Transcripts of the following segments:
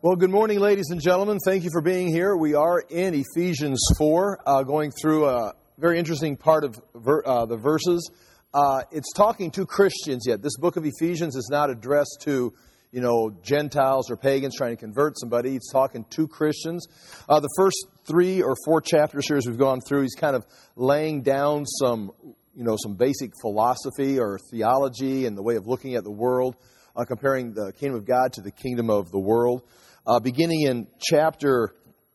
Well, good morning, ladies and gentlemen. Thank you for being here. We are in Ephesians 4, going through a very interesting part of the verses. It's talking to Christians yet. This book of Ephesians is not addressed to, Gentiles or pagans trying to convert somebody. It's talking to Christians. The first 3 or 4 chapters here as we've gone through, he's kind of laying down some basic philosophy or theology and the way of looking at the world, comparing the kingdom of God to the kingdom of the world. Beginning in chapter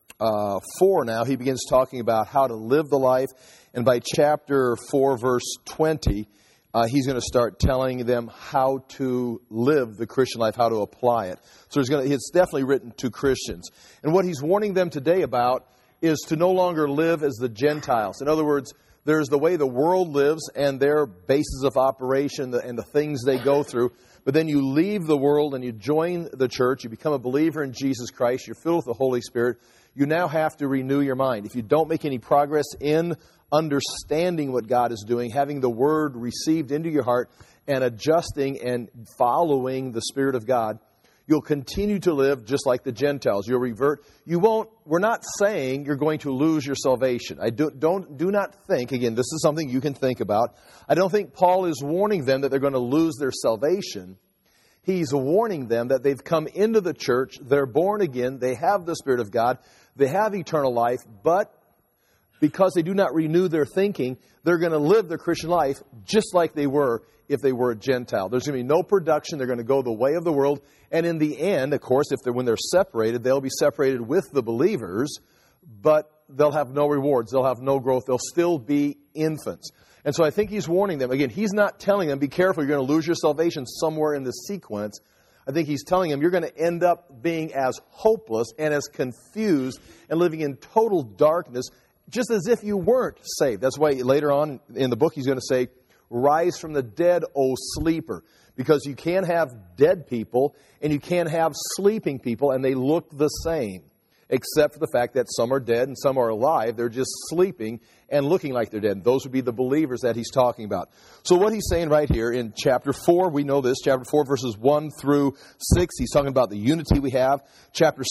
4 now, he begins talking about how to live the life. And by chapter 4, verse 20, he's going to start telling them how to live the Christian life, how to apply it. So it's definitely written to Christians. And what he's warning them today about is to no longer live as the Gentiles. In other words, there's the way the world lives and their basis of operation and the things they go through. But then you leave the world and you join the church. You become a believer in Jesus Christ. You're filled with the Holy Spirit. You now have to renew your mind. If you don't make any progress in understanding what God is doing, having the Word received into your heart, and adjusting and following the Spirit of God, you'll continue to live just like the Gentiles. You'll revert. We're not saying you're going to lose your salvation. Do not think, again, this is something you can think about. I don't think Paul is warning them that they're going to lose their salvation. He's warning them that they've come into the church, they're born again, they have the Spirit of God, they have eternal life, but because they do not renew their thinking, they're going to live their Christian life just like they were if they were a Gentile. There's going to be no production. They're going to go the way of the world. And in the end, of course, when they're separated, they'll be separated with the believers, but they'll have no rewards. They'll have no growth. They'll still be infants. And so I think he's warning them. Again, he's not telling them, be careful, you're going to lose your salvation somewhere in this sequence. I think he's telling them you're going to end up being as hopeless and as confused and living in total darkness just as if you weren't saved. That's why later on in the book he's going to say, rise from the dead, O sleeper. Because you can't have dead people and you can't have sleeping people and they look the same. Except for the fact that some are dead and some are alive. They're just sleeping and looking like they're dead. Those would be the believers that he's talking about. So what he's saying right here in chapter 4, we know this, chapter 4 verses 1 through 6, he's talking about the unity we have. Chapter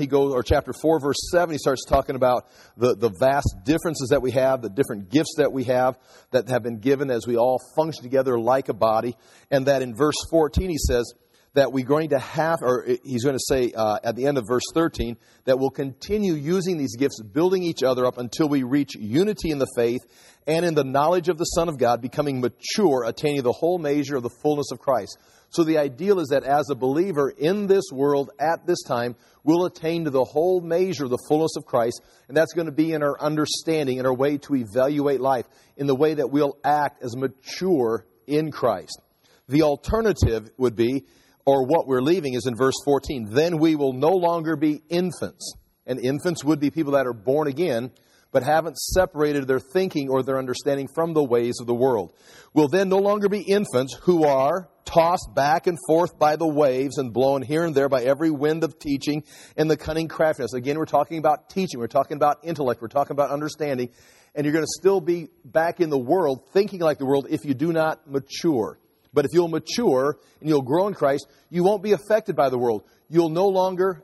4 verse 7, he starts talking about the vast differences that we have, the different gifts that we have that have been given as we all function together like a body. And that in verse 14 he says, that we're going to have, or he's going to say at the end of verse 13, that we'll continue using these gifts, building each other up until we reach unity in the faith and in the knowledge of the Son of God, becoming mature, attaining the whole measure of the fullness of Christ. So the ideal is that as a believer in this world at this time, we'll attain to the whole measure of the fullness of Christ, and that's going to be in our understanding, in our way to evaluate life, in the way that we'll act as mature in Christ. The alternative would be, or what we're leaving is in verse 14, then we will no longer be infants. And infants would be people that are born again, but haven't separated their thinking or their understanding from the ways of the world. We'll then no longer be infants who are tossed back and forth by the waves and blown here and there by every wind of teaching and the cunning craftiness. Again, we're talking about teaching. We're talking about intellect. We're talking about understanding. And you're going to still be back in the world, thinking like the world, if you do not mature. But if you'll mature and you'll grow in Christ, you won't be affected by the world. You'll no longer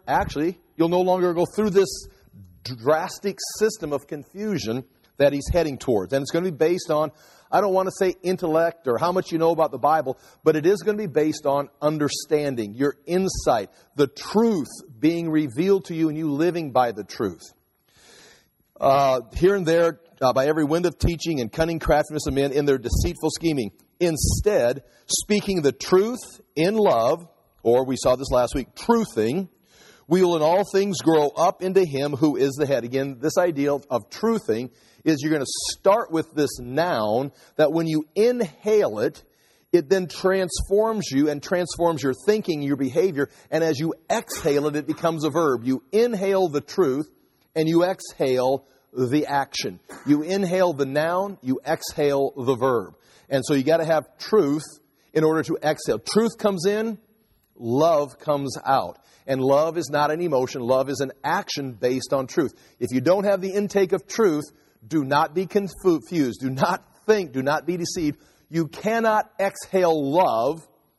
go through this drastic system of confusion that he's heading towards. And it's going to be based on, I don't want to say intellect or how much you know about the Bible, but it is going to be based on understanding, your insight, the truth being revealed to you and you living by the truth. Here and there, by every wind of teaching and cunning craftiness of men in their deceitful scheming. Instead, speaking the truth in love, or we saw this last week, truthing, we will in all things grow up into Him who is the head. Again, this idea of truthing is you're going to start with this noun that when you inhale it, it then transforms you and transforms your thinking, your behavior, and as you exhale it, it becomes a verb. You inhale the truth and you exhale the action. You inhale the noun, you exhale the verb. And so you got to have truth in order to exhale. Truth comes in, love comes out. And love is not an emotion. Love is an action based on truth. If you don't have the intake of truth, do not be confused. Do not think. Do not be deceived. You cannot exhale love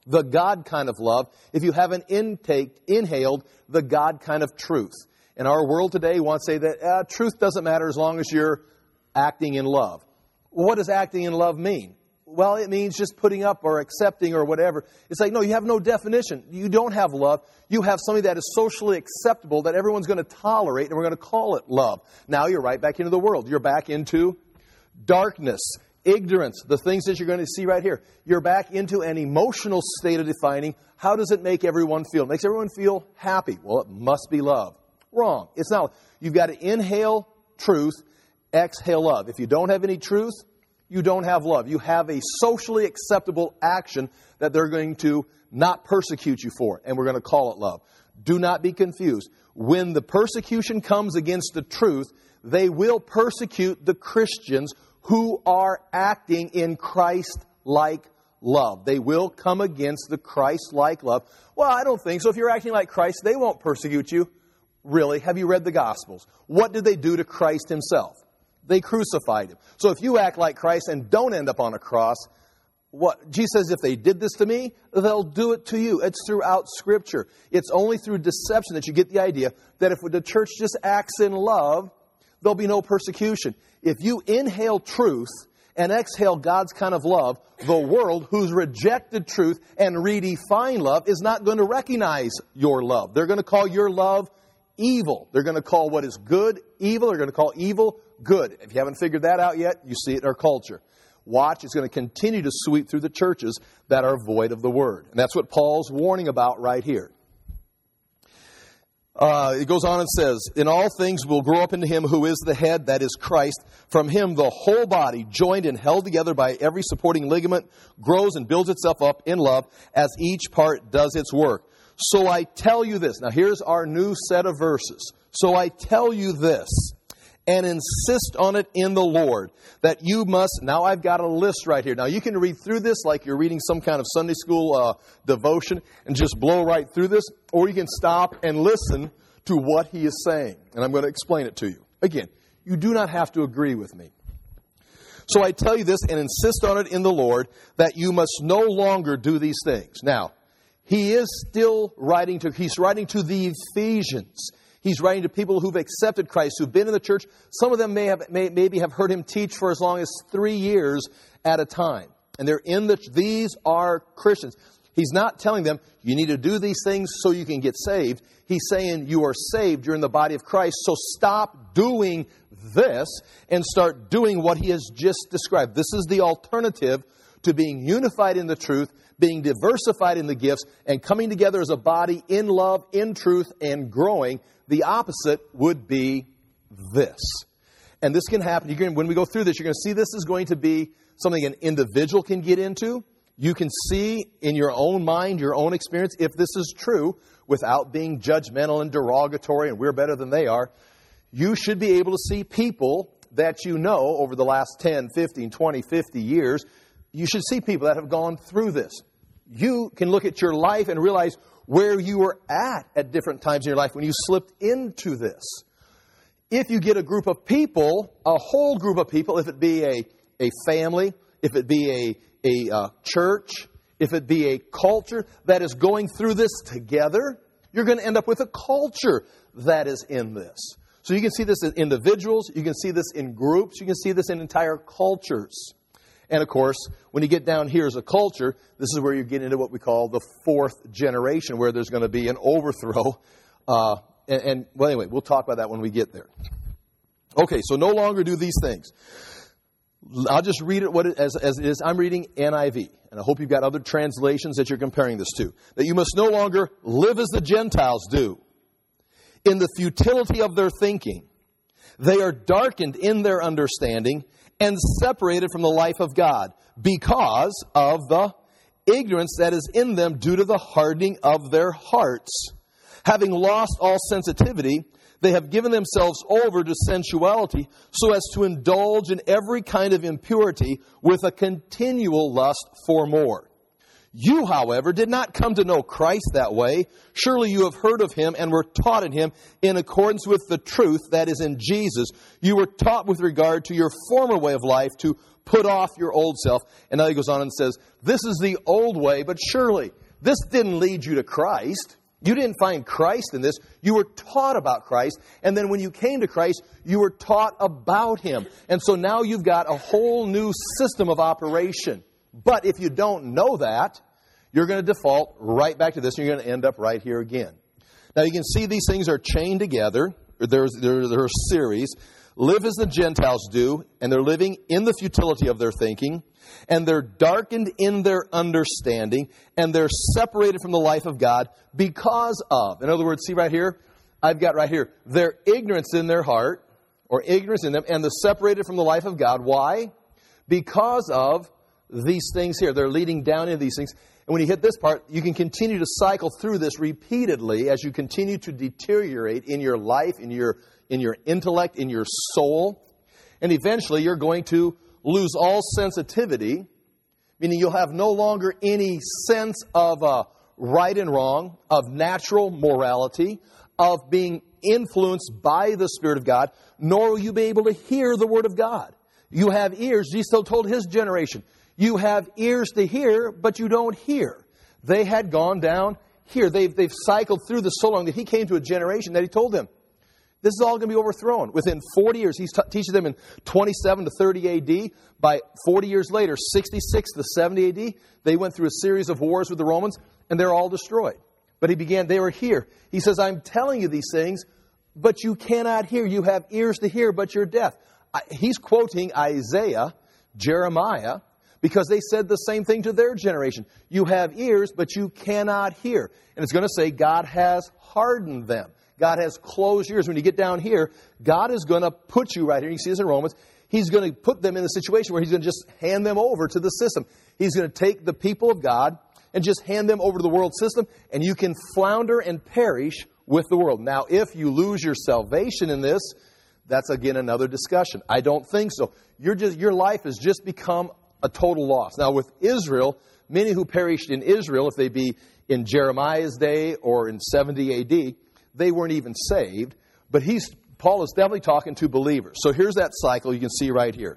the God kind of love, if you haven't inhaled the God kind of truth. In our world today, we want to say that truth doesn't matter as long as you're acting in love. Well, what does acting in love mean? Well, it means just putting up or accepting or whatever. It's like, no, you have no definition. You don't have love. You have something that is socially acceptable that everyone's going to tolerate, and we're going to call it love. Now you're right back into the world. You're back into darkness, ignorance, the things that you're going to see right here. You're back into an emotional state of defining how does it make everyone feel. It makes everyone feel happy. Well, it must be love. Wrong. It's not. You've got to inhale truth, exhale love. If you don't have any truth, you don't have love. You have a socially acceptable action that they're going to not persecute you for, and we're going to call it love. Do not be confused. When the persecution comes against the truth, they will persecute the Christians who are acting in Christ-like love. They will come against the Christ-like love. Well, I don't think so. If you're acting like Christ, they won't persecute you. Really? Have you read the Gospels? What did they do to Christ himself? They crucified him. So if you act like Christ and don't end up on a cross, what Jesus says, if they did this to me, they'll do it to you. It's throughout Scripture. It's only through deception that you get the idea that if the church just acts in love, there'll be no persecution. If you inhale truth and exhale God's kind of love, the world, who's rejected truth and redefined love, is not going to recognize your love. They're going to call your love evil. They're going to call what is good evil. They're going to call evil good. If you haven't figured that out yet, you see it in our culture. Watch, it's going to continue to sweep through the churches that are void of the Word. And that's what Paul's warning about right here. It goes on and says, in all things we'll grow up into Him who is the head, that is Christ. From Him the whole body, joined and held together by every supporting ligament, grows and builds itself up in love as each part does its work. So I tell you this. Now here's our new set of verses. So I tell you this, and insist on it in the Lord, that you must... Now I've got a list right here. Now you can read through this like you're reading some kind of Sunday school devotion and just blow right through this, or you can stop and listen to what he is saying. And I'm going to explain it to you. Again, you do not have to agree with me. So I tell you this, and insist on it in the Lord, that you must no longer do these things. Now, he is still writing to the Ephesians. He's writing to people who've accepted Christ, who've been in the church. Some of them maybe have heard him teach for as long as 3 years at a time. And they're these are Christians. He's not telling them, you need to do these things so you can get saved. He's saying you are saved, you're in the body of Christ, so stop doing this and start doing what he has just described. This is the alternative to being unified in the truth, being diversified in the gifts, and coming together as a body in love, in truth, and growing. The opposite would be this. And this can happen. When we go through this, you're going to see this is going to be something an individual can get into. You can see in your own mind, your own experience, if this is true, without being judgmental and derogatory, and we're better than they are. You should be able to see people that you know over the last 10, 15, 20, 50 years. You should see people that have gone through this. You can look at your life and realize where you were at different times in your life when you slipped into this. If you get a group of people, a whole group of people, if it be a family, if it be a church, if it be a culture that is going through this together, you're going to end up with a culture that is in this. So you can see this in individuals, you can see this in groups, you can see this in entire cultures. And of course, when you get down here as a culture, this is where you get into what we call the fourth generation, where there's going to be an overthrow. Well, anyway, we'll talk about that when we get there. Okay, so no longer do these things. I'll just read it as it is. I'm reading NIV, and I hope you've got other translations that you're comparing this to. That you must no longer live as the Gentiles do, in the futility of their thinking. They are darkened in their understanding and separated from the life of God because of the ignorance that is in them due to the hardening of their hearts. Having lost all sensitivity, they have given themselves over to sensuality so as to indulge in every kind of impurity with a continual lust for more. You, however, did not come to know Christ that way. Surely you have heard of him and were taught in him in accordance with the truth that is in Jesus. You were taught with regard to your former way of life to put off your old self. And now he goes on and says, this is the old way, but surely this didn't lead you to Christ. You didn't find Christ in this. You were taught about Christ. And then when you came to Christ, you were taught about him. And so now you've got a whole new system of operation. But if you don't know that, you're going to default right back to this, and you're going to end up right here again. Now you can see these things are chained together. There's a series. Live as the Gentiles do, and they're living in the futility of their thinking, and they're darkened in their understanding, and they're separated from the life of God because of. In other words, see right here, I've got right here, their ignorance in their heart, or ignorance in them, and they're separated from the life of God. Why? Because of these things here. They're leading down into these things. And when you hit this part, you can continue to cycle through this repeatedly as you continue to deteriorate in your life, in your intellect, in your soul. And eventually you're going to lose all sensitivity, meaning you'll have no longer any sense of right and wrong, of natural morality, of being influenced by the Spirit of God, nor will you be able to hear the Word of God. You have ears. Jesus told his generation, you have ears to hear, but you don't hear. They had gone down here. They've cycled through this so long that he came to a generation that he told them, this is all going to be overthrown. Within 40 years, he's teaching them in 27 to 30 AD. By 40 years later, 66 to 70 AD, they went through a series of wars with the Romans, and they're all destroyed. But they were here. He says, I'm telling you these things, but you cannot hear. You have ears to hear, but you're deaf. He's quoting Isaiah, Jeremiah, because they said the same thing to their generation. You have ears, but you cannot hear. And it's going to say God has hardened them. God has closed ears. When you get down here, God is going to put you right here. You see this in Romans. He's going to put them in the situation where he's going to just hand them over to the system. He's going to take the people of God and just hand them over to the world system, and you can flounder and perish with the world. Now, if you lose your salvation in this, that's again another discussion. I don't think so. Your life has just become a total loss. Now, with Israel, many who perished in Israel, if they be in Jeremiah's day or in 70 AD, they weren't even saved. But Paul is definitely talking to believers. So here's that cycle you can see right here.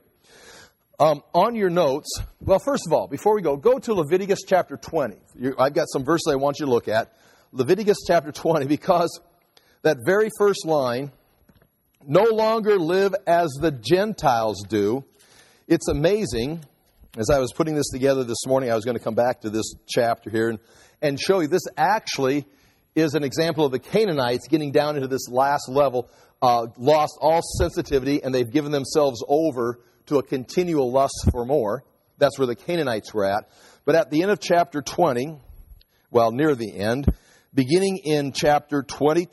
On your notes, well, first of all, before we go to Leviticus chapter 20. I've got some verses I want you to look at. Leviticus chapter 20, because that very first line, no longer live as the Gentiles do. It's amazing. As I was putting this together this morning, I was going to come back to this chapter here and show you this actually is an example of the Canaanites getting down into this last level, lost all sensitivity, and they've given themselves over to a continual lust for more. That's where the Canaanites were at. But at the end of chapter 20, well, near the end, beginning in chapter 20,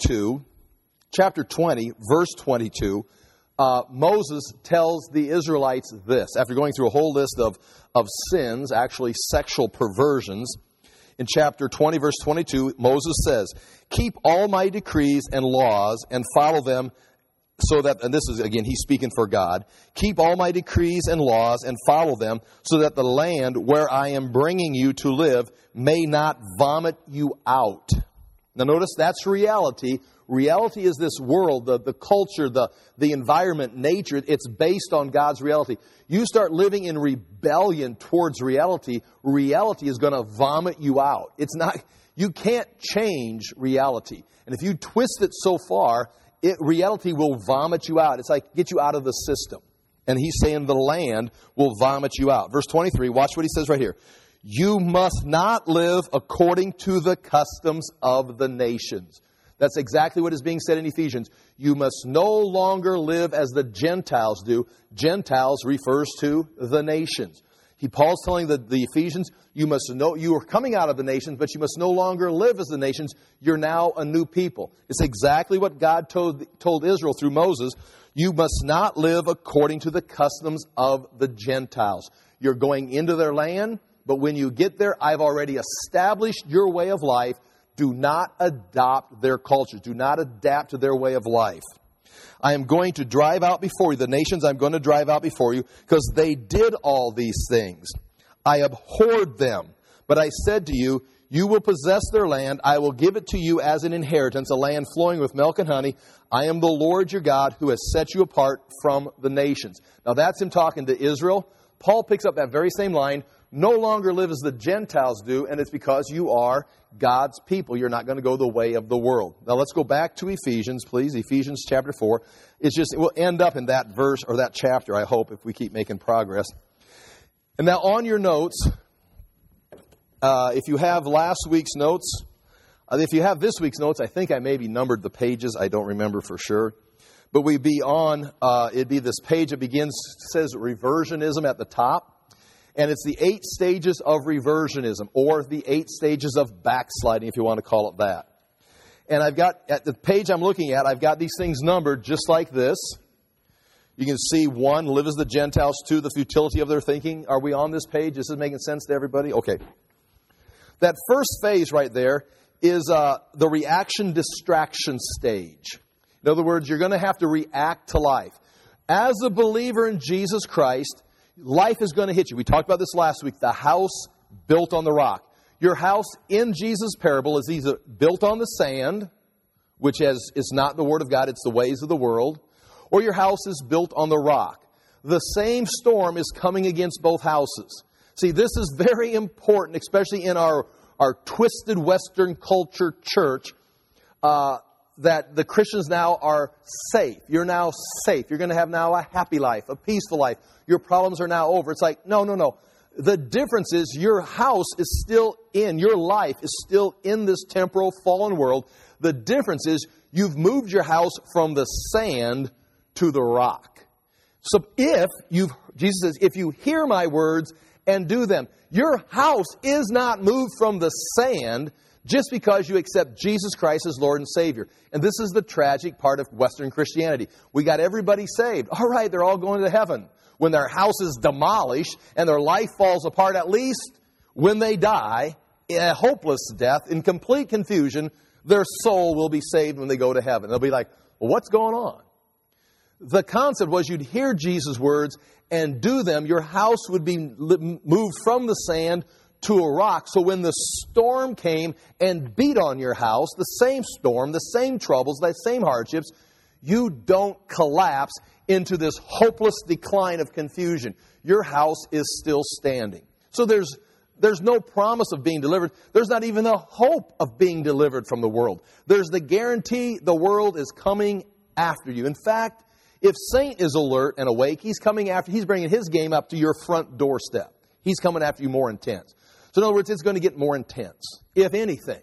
verse 22, Moses tells the Israelites this. After going through a whole list of sins, actually sexual perversions, in chapter 20, verse 22, Moses says, keep all my decrees and laws and follow them so that, and this is, again, he's speaking for God, keep all my decrees and laws and follow them so that the land where I am bringing you to live may not vomit you out. Now notice that's reality. Reality is this world, the culture, the environment, nature. It's based on God's reality. You start living in rebellion towards reality, reality is going to vomit you out. You can't change reality. And if you twist it so far, reality will vomit you out. It's like get you out of the system. And he's saying the land will vomit you out. Verse 23, watch what he says right here. You must not live according to the customs of the nations. That's exactly what is being said in Ephesians. You must no longer live as the Gentiles do. Gentiles refers to the nations. Paul's telling the Ephesians, you are coming out of the nations, but you must no longer live as the nations. You're now a new people. It's exactly what God told Israel through Moses. You must not live according to the customs of the Gentiles. You're going into their land, but when you get there, I've already established your way of life. Do not adopt their culture. Do not adapt to their way of life. I am going to drive out before you, the nations I'm going to drive out before you, because they did all these things. I abhorred them, But I said to you, you will possess their land. I will give it to you as an inheritance, a land flowing with milk and honey. I am the Lord your God who has set you apart from the nations. Now that's him talking to Israel. Paul picks up that very same line. No longer live as the Gentiles do, and it's because you are God's people. You're not going to go the way of the world. Now let's go back to Ephesians, please. Ephesians chapter 4. We'll end up in that verse or that chapter, I hope, if we keep making progress. And now on your notes, if you have last week's notes, if you have this week's notes, I think I maybe numbered the pages. I don't remember for sure. But we'd be on, it'd be this page that says reversionism at the top. And it's the 8 stages of reversionism, or the 8 stages of backsliding, if you want to call it that. And I've got, at the page I'm looking at, I've got these things numbered just like this. You can see 1, live as the Gentiles. 2, the futility of their thinking. Are we on this page? Is this making sense to everybody? Okay. That first phase right there is the reaction distraction stage. In other words, you're going to have to react to life. As a believer in Jesus Christ, life is going to hit you. We talked about this last week, the house built on the rock. Your house in Jesus' parable is either built on the sand, which is not the Word of God, it's the ways of the world, or your house is built on the rock. The same storm is coming against both houses. See, this is very important, especially in our twisted Western culture church, that the Christians now are safe. You're now safe. You're going to have now a happy life, a peaceful life. Your problems are now over. It's like, no. The difference is your house is still your life is still in this temporal fallen world. The difference is you've moved your house from the sand to the rock. So Jesus says, if you hear my words and do them, your house is not moved from the sand just because you accept Jesus Christ as Lord and Savior. And this is the tragic part of Western Christianity. We got everybody saved. All right, they're all going to heaven. When their house is demolished and their life falls apart, at least when they die, in a hopeless death, in complete confusion, their soul will be saved when they go to heaven. They'll be like, well, what's going on? The concept was you'd hear Jesus' words and do them. Your house would be moved from the sand to a rock. So when the storm came and beat on your house, the same storm, the same troubles, the same hardships, you don't collapse into this hopeless decline of confusion. Your house is still standing. So there's no promise of being delivered. There's not even a hope of being delivered from the world. There's the guarantee the world is coming after you. In fact, if Saint is alert and awake, he's bringing his game up to your front doorstep. He's coming after you more intense. So in other words, it's going to get more intense, if anything.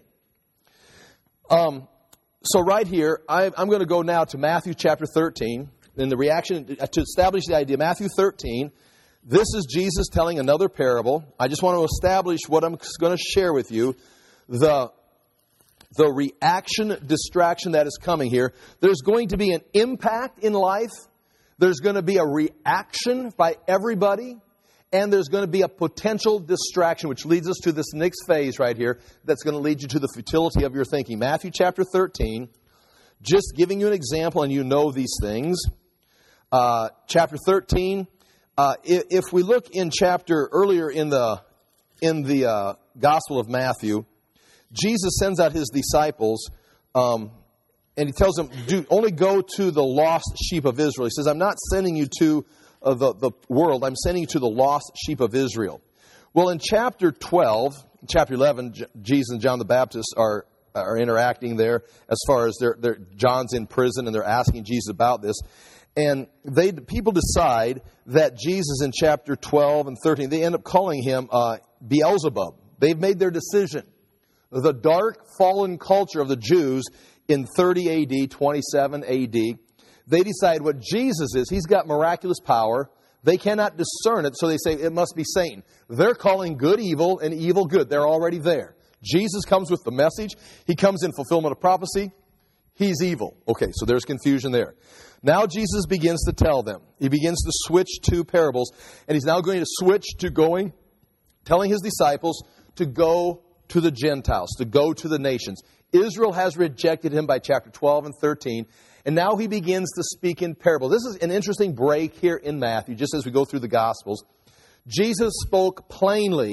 So right here, I'm going to go now to Matthew chapter 13. In the reaction, to establish the idea, Matthew 13, this is Jesus telling another parable. I just want to establish what I'm going to share with you. The reaction, distraction that is coming here. There's going to be an impact in life. There's going to be a reaction by everybody. And there's going to be a potential distraction, which leads us to this next phase right here that's going to lead you to the futility of your thinking. Matthew chapter 13, just giving you an example, and you know these things. Chapter 13, if we look in earlier in the Gospel of Matthew, Jesus sends out his disciples, and he tells them, only go to the lost sheep of Israel. He says, I'm not sending you to the world, I'm sending you to the lost sheep of Israel. Well, in chapter 12, chapter 11, Jesus and John the Baptist are interacting there as far as John's in prison and they're asking Jesus about this. And people decide that Jesus in chapter 12 and 13, they end up calling him Beelzebub. They've made their decision. The dark fallen culture of the Jews in 30 AD, 27 AD, they decide what Jesus is. He's got miraculous power. They cannot discern it, so they say it must be Satan. They're calling good evil and evil good. They're already there. Jesus comes with the message. He comes in fulfillment of prophecy. He's evil. Okay, so there's confusion there. Now Jesus begins to tell them. He begins to switch to parables, and he's now going to switch to telling his disciples to go to the Gentiles, to go to the nations. Israel has rejected him by chapter 12 and 13, and now he begins to speak in parable. This is an interesting break here in Matthew, just as we go through the Gospels. Jesus spoke plainly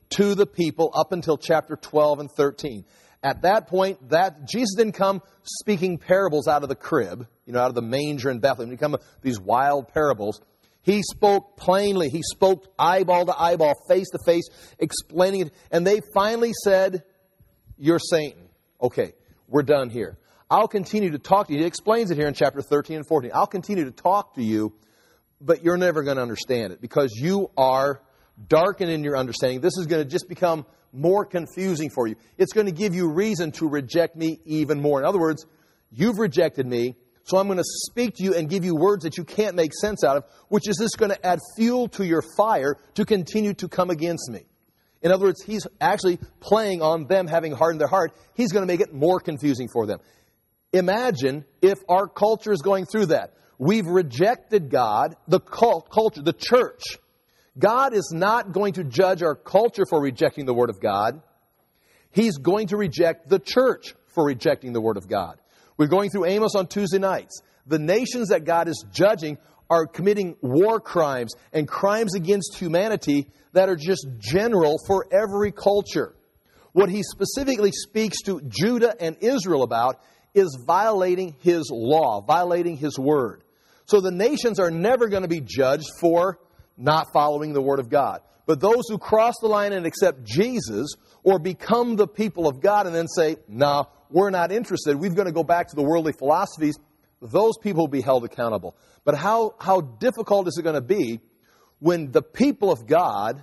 to the people up until chapter 12 and 13. At that point, Jesus didn't come speaking parables out of the crib, out of the manger in Bethlehem. He didn't come these wild parables. He spoke plainly. He spoke eyeball to eyeball, face to face, explaining it. And they finally said, "You're Satan." Okay, we're done here. I'll continue to talk to you. He explains it here in chapter 13 and 14. I'll continue to talk to you, but you're never going to understand it because you are darkened in your understanding. This is going to just become more confusing for you. It's going to give you reason to reject me even more. In other words, you've rejected me, so I'm going to speak to you and give you words that you can't make sense out of, which is just going to add fuel to your fire to continue to come against me. In other words, he's actually playing on them having hardened their heart. He's going to make it more confusing for them. Imagine if our culture is going through that. We've rejected God, the culture, the church. God is not going to judge our culture for rejecting the Word of God. He's going to reject the church for rejecting the Word of God. We're going through Amos on Tuesday nights. The nations that God is judging are committing war crimes and crimes against humanity that are just general for every culture. What he specifically speaks to Judah and Israel about is violating his law, violating his word. So the nations are never going to be judged for not following the Word of God. But those who cross the line and accept Jesus or become the people of God and then say, "No, we're not interested. We're going to go back to the worldly philosophies," those people will be held accountable. But how difficult is it going to be when the people of God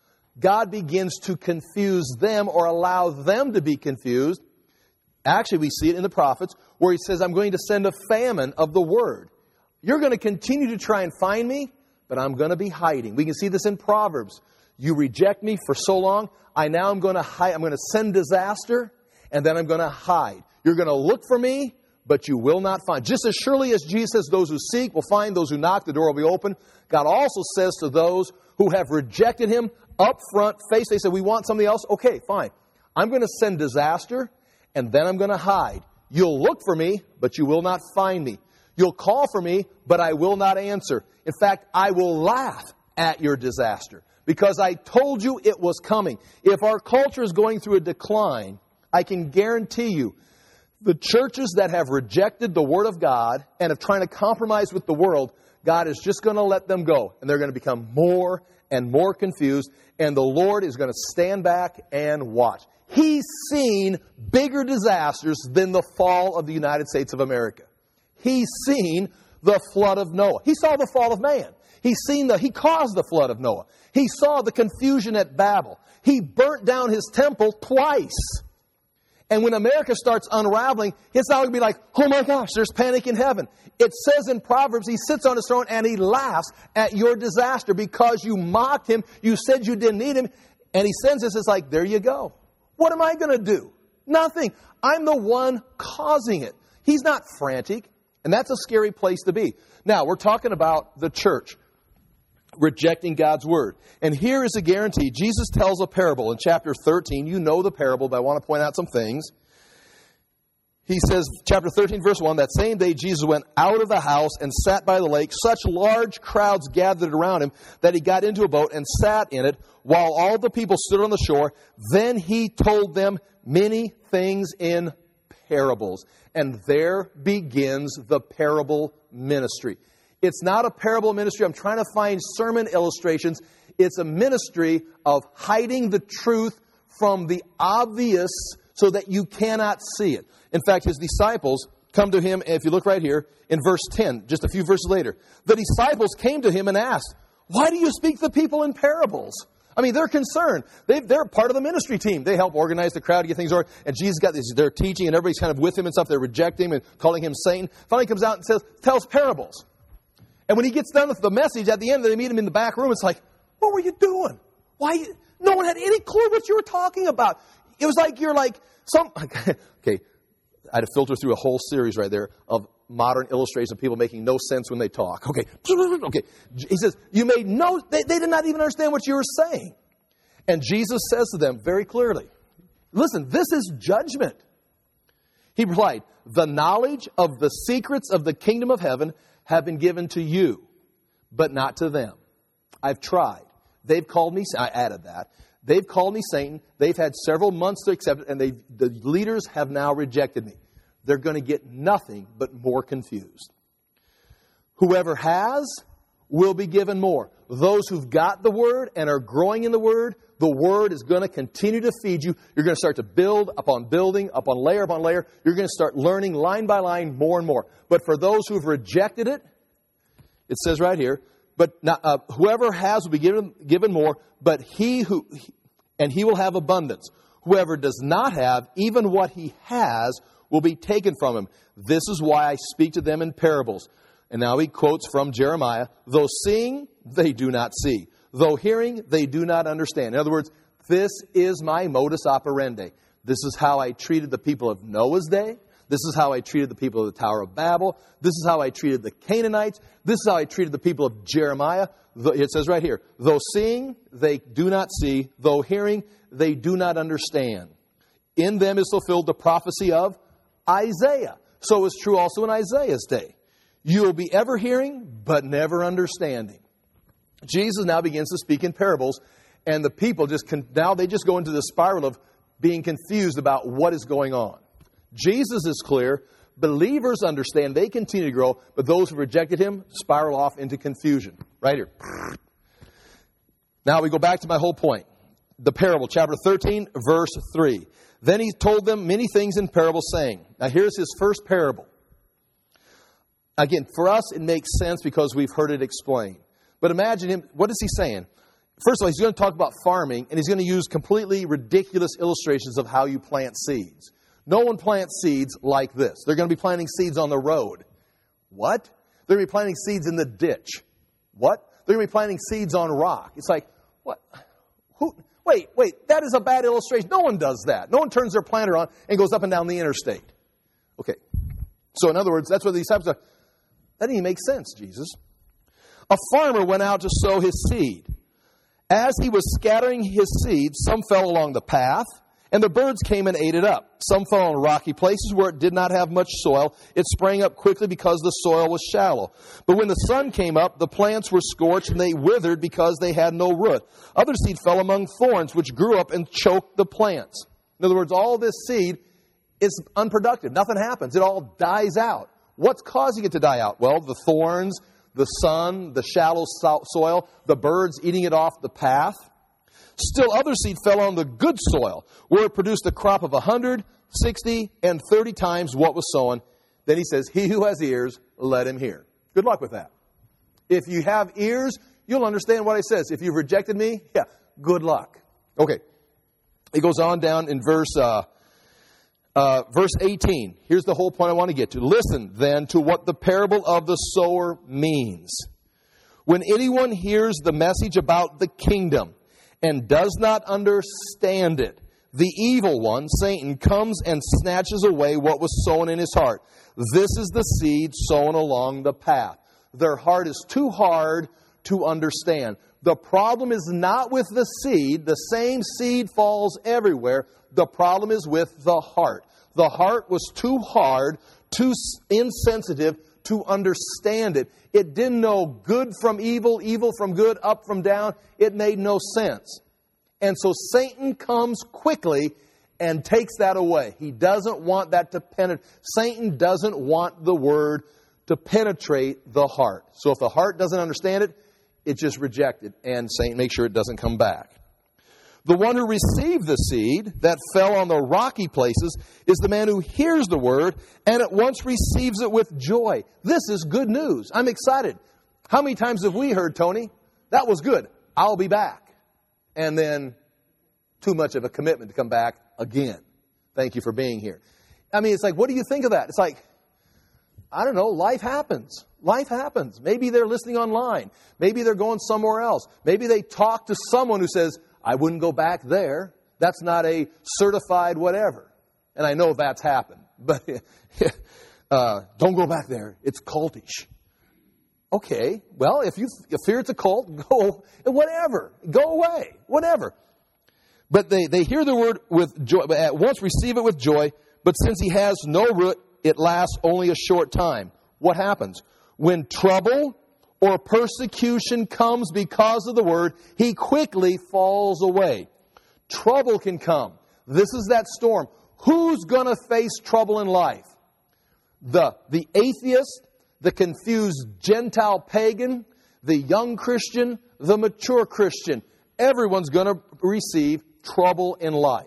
begins to confuse them or allow them to be confused? Actually, we see it in the prophets where he says, "I'm going to send a famine of the Word." You're going to continue to try and find me, but I'm going to be hiding. We can see this in Proverbs. You reject me for so long, I'm going to hide. I'm going to send disaster, and then I'm going to hide. You're going to look for me, but you will not find. Just as surely as Jesus says, "Those who seek will find, those who knock, the door will be open," God also says to those who have rejected Him up front, face, they say, "We want something else." Okay, fine. I'm going to send disaster, and then I'm going to hide. You'll look for me, but you will not find me. You'll call for me, but I will not answer. In fact, I will laugh at your disaster because I told you it was coming. If our culture is going through a decline, I can guarantee you the churches that have rejected the Word of God and have trying to compromise with the world, God is just going to let them go. And they're going to become more and more confused. And the Lord is going to stand back and watch. He's seen bigger disasters than the fall of the United States of America. He's seen the flood of Noah. He saw the fall of man. He caused the flood of Noah. He saw the confusion at Babel. He burnt down his temple twice. And when America starts unraveling, it's not going to be like, "Oh my gosh, there's panic in heaven." It says in Proverbs, he sits on his throne and he laughs at your disaster because you mocked him. You said you didn't need him. And he sends this, it's like, there you go. What am I going to do? Nothing. I'm the one causing it. He's not frantic. And that's a scary place to be. Now, we're talking about the church rejecting God's Word. And here is a guarantee. Jesus tells a parable in chapter 13. You know the parable, but I want to point out some things. He says, chapter 13, verse 1, "That same day Jesus went out of the house and sat by the lake. Such large crowds gathered around him that he got into a boat and sat in it while all the people stood on the shore. Then he told them many things in parables." And there begins the parable ministry. It's not a parable ministry. I'm trying to find sermon illustrations. It's a ministry of hiding the truth from the obvious so that you cannot see it. In fact, his disciples come to him, if you look right here, in verse 10, just a few verses later. The disciples came to him and asked, "Why do you speak to the people in parables?" I mean, they're concerned. They're part of the ministry team. They help organize the crowd, get things ordered. And Jesus got this, they're teaching, and everybody's kind of with him and stuff. They're rejecting him and calling him Satan. Finally comes out and tells parables. And when he gets done with the message, at the end, they meet him in the back room. It's like, "What were you doing? Why? No one had any clue what you were talking about." It was like you're like okay, I had to filter through a whole series right there of modern illustrations of people making no sense when they talk. Okay. He says, they did not even understand what you were saying. And Jesus says to them very clearly, "Listen, this is judgment." He replied, "The knowledge of the secrets of the kingdom of heaven have been given to you, but not to them. I've tried. They've called me," I added that. They've called me Satan. They've had several months to accept it, and the leaders have now rejected me. They're going to get nothing but more confused. Whoever has will be given more. Those who've got the Word and are growing in the Word is going to continue to feed you. You're going to start to build upon building, upon layer. You're going to start learning line by line more and more. But for those who've rejected it, it says right here, but whoever has will be given more, but he will have abundance. Whoever does not have, even what he has, will be taken from him. This is why I speak to them in parables. And now he quotes from Jeremiah, though seeing, they do not see. Though hearing, they do not understand. In other words, this is my modus operandi. This is how I treated the people of Noah's day. This is how I treated the people of the Tower of Babel. This is how I treated the Canaanites. This is how I treated the people of Jeremiah. It says right here, though seeing, they do not see. Though hearing, they do not understand. In them is fulfilled the prophecy of Isaiah. So it's true also in Isaiah's day. You will be ever hearing, but never understanding. Jesus now begins to speak in parables, and the people now they just go into the spiral of being confused about what is going on. Jesus is clear. Believers understand. They continue to grow, but those who rejected him spiral off into confusion. Right here. Now we go back to my whole point. The parable, chapter 13, verse 3. Then he told them many things in parables, saying, now here's his first parable. Again, for us, it makes sense because we've heard it explained. But imagine him, what is he saying? First of all, he's going to talk about farming, and he's going to use completely ridiculous illustrations of how you plant seeds. No one plants seeds like this. They're going to be planting seeds on the road. What? They're going to be planting seeds in the ditch. What? They're going to be planting seeds on rock. It's like, what? Wait, that is a bad illustration. No one does that. No one turns their planter on and goes up and down the interstate. Okay. So in other words, that's what these types of... That didn't even make sense, Jesus. A farmer went out to sow his seed. As he was scattering his seed, some fell along the path, and the birds came and ate it up. Some fell on rocky places where it did not have much soil. It sprang up quickly because the soil was shallow. But when the sun came up, the plants were scorched, and they withered because they had no root. Other seed fell among thorns, which grew up and choked the plants. In other words, all this seed is unproductive. Nothing happens. It all dies out. What's causing it to die out? Well, the thorns, the sun, the shallow soil, the birds eating it off the path. Still other seed fell on the good soil, where it produced a crop of 100, 60, and 30 times what was sown. Then he says, he who has ears, let him hear. Good luck with that. If you have ears, you'll understand what he says. If you've rejected me, good luck. Okay. It goes on down in verse 18. Here's the whole point I want to get to. Listen then to what the parable of the sower means. When anyone hears the message about the kingdom and does not understand it, the evil one, Satan, comes and snatches away what was sown in his heart. This is the seed sown along the path. Their heart is too hard to understand. The problem is not with the seed. The same seed falls everywhere. The problem is with the heart. The heart was too hard, too insensitive to understand it. It didn't know good from evil, evil from good, up from down. It made no sense. And so Satan comes quickly and takes that away. He doesn't want that to penetrate. Satan doesn't want the word to penetrate the heart. So if the heart doesn't understand it, it's just rejected. And Satan makes sure it doesn't come back. The one who received the seed that fell on the rocky places is the man who hears the word and at once receives it with joy. This is good news. I'm excited. How many times have we heard, Tony, that was good, I'll be back. And then too much of a commitment to come back again. Thank you for being here. I mean, it's like, what do you think of that? It's like, I don't know, life happens. Life happens. Maybe they're listening online. Maybe they're going somewhere else. Maybe they talk to someone who says, I wouldn't go back there. That's not a certified whatever. And I know that's happened. But don't go back there. It's cultish. Okay, well, if you fear it's a cult, go, whatever. Go away, whatever. But they hear the word with joy, but at once receive it with joy. But since he has no root, it lasts only a short time. What happens? When trouble or persecution comes because of the word, he quickly falls away. Trouble can come. This is that storm. Who's going to face trouble in life? The atheist, the confused Gentile pagan, the young Christian, the mature Christian. Everyone's going to receive trouble in life.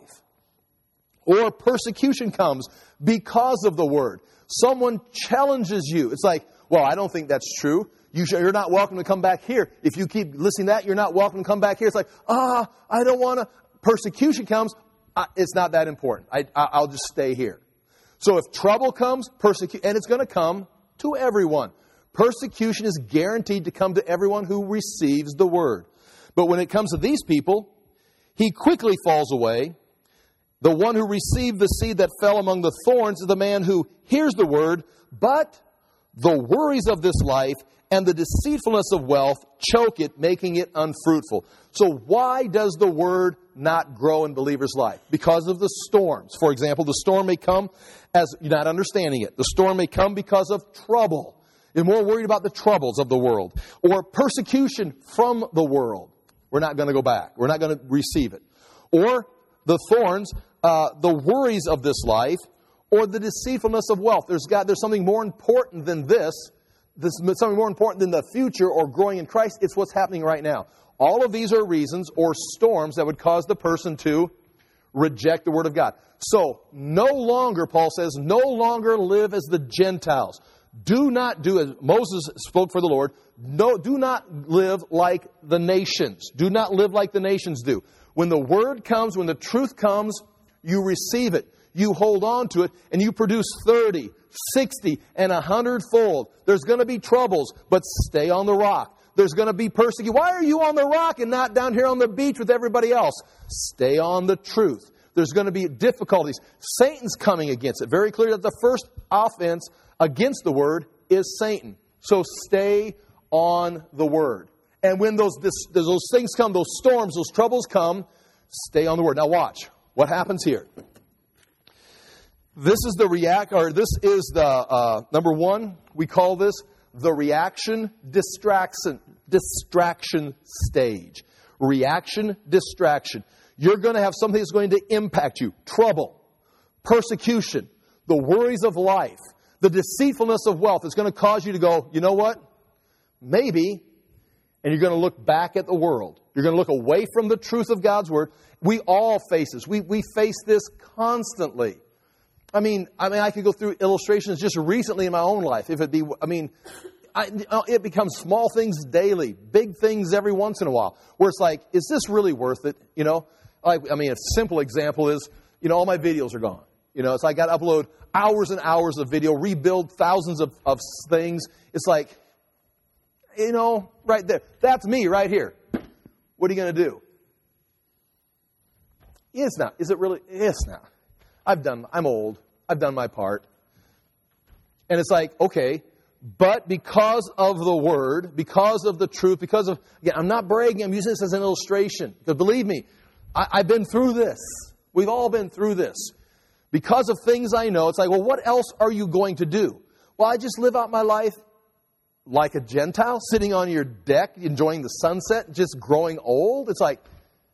Or persecution comes because of the Word. Someone challenges you. It's like, well, I don't think that's true. You're not welcome to come back here. If you keep listening to that, you're not welcome to come back here. It's like, I don't want to. Persecution comes. It's not that important. I'll just stay here. So if trouble comes, and it's going to come to everyone. Persecution is guaranteed to come to everyone who receives the Word. But when it comes to these people, he quickly falls away. The one who received the seed that fell among the thorns is the man who hears the Word, but the worries of this life and the deceitfulness of wealth choke it, making it unfruitful. So why does the Word not grow in believers' life? Because of the storms. For example, the storm may come as you're not understanding it. The storm may come because of trouble. You're more worried about the troubles of the world. Or persecution from the world. We're not going to go back. We're not going to receive it. Or the thorns, the worries of this life, or the deceitfulness of wealth. There's something more important than this. This is something more important than the future or growing in Christ. It's what's happening right now. All of these are reasons or storms that would cause the person to reject the Word of God. So, no longer, Paul says, no longer live as the Gentiles. Do not do as Moses spoke for the Lord. No, do not live like the nations. Do not live like the nations do. When the Word comes, when the truth comes, you receive it. You hold on to it, and you produce 30, 60, and 100-fold. There's going to be troubles, but stay on the rock. There's going to be persecution. Why are you on the rock and not down here on the beach with everybody else? Stay on the truth. There's going to be difficulties. Satan's coming against it. Very clear that the first offense against the Word is Satan. So stay on the Word. And when those things come, those storms, those troubles come, stay on the Word. Now watch what happens here. This is the number one, we call this the reaction distraction stage. Reaction distraction. You're going to have something that's going to impact you. Trouble, persecution, the worries of life, the deceitfulness of wealth. It's going to cause you to go, you know what? Maybe. And you're going to look back at the world. You're going to look away from the truth of God's Word. We all face this. We face this constantly. I mean, I could go through illustrations just recently in my own life. It becomes small things daily, big things every once in a while, where it's like, is this really worth it? You know, a simple example is, all my videos are gone. So I got to upload hours and hours of video, rebuild thousands of things. It's like, right there. That's me right here. What are you going to do? It's not. Is it really? It's not. I'm old. I've done my part. And it's like, okay, but because of the Word, because of the truth, again, I'm not bragging, I'm using this as an illustration. Because believe me, I've been through this. We've all been through this. Because of things I know, it's like, well, what else are you going to do? Well, I just live out my life like a Gentile, sitting on your deck, enjoying the sunset, just growing old. It's like,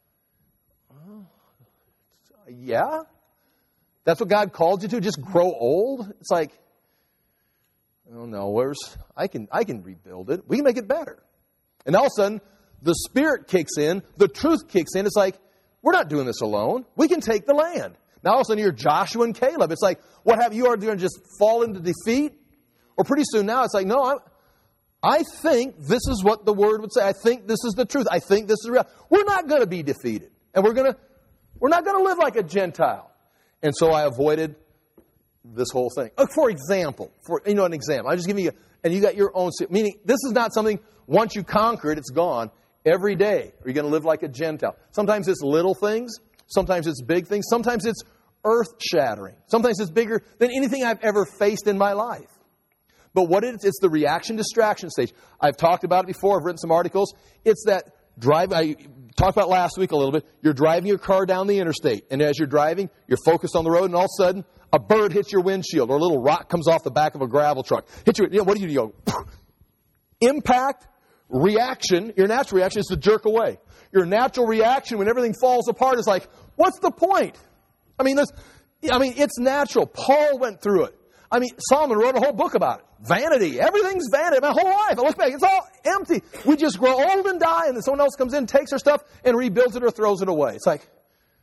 yeah? That's what God called you to? Just grow old? It's like, oh no, I can rebuild it. We can make it better. And all of a sudden, the Spirit kicks in, the truth kicks in. It's like, we're not doing this alone. We can take the land. Now all of a sudden you're Joshua and Caleb. It's like, what have you are going to just fall into defeat? Or pretty soon now it's like, no, I think this is what the Word would say. I think this is the truth. I think this is real. We're not going to be defeated. And we're not going to live like a Gentile. And so I avoided this whole thing. For example, an example. I'm just giving you, and you got your own, meaning this is not something, once you conquer it, it's gone. Every day, are you going to live like a Gentile? Sometimes it's little things. Sometimes it's big things. Sometimes it's earth-shattering. Sometimes it's bigger than anything I've ever faced in my life. But what it is, it's the reaction distraction stage. I've talked about it before. I've written some articles. It's that drive. I talked about last week a little bit. You're driving your car down the interstate. And as you're driving, you're focused on the road. And all of a sudden, a bird hits your windshield. Or a little rock comes off the back of a gravel truck. Hits you. What do? You go, impact, reaction, your natural reaction is to jerk away. Your natural reaction when everything falls apart is like, what's the point? I mean, it's natural. Paul went through it. I mean, Solomon wrote a whole book about it. Vanity. Everything's vanity. My whole life, I look back, it's all empty. We just grow old and die, and then someone else comes in, takes our stuff, and rebuilds it or throws it away. It's like,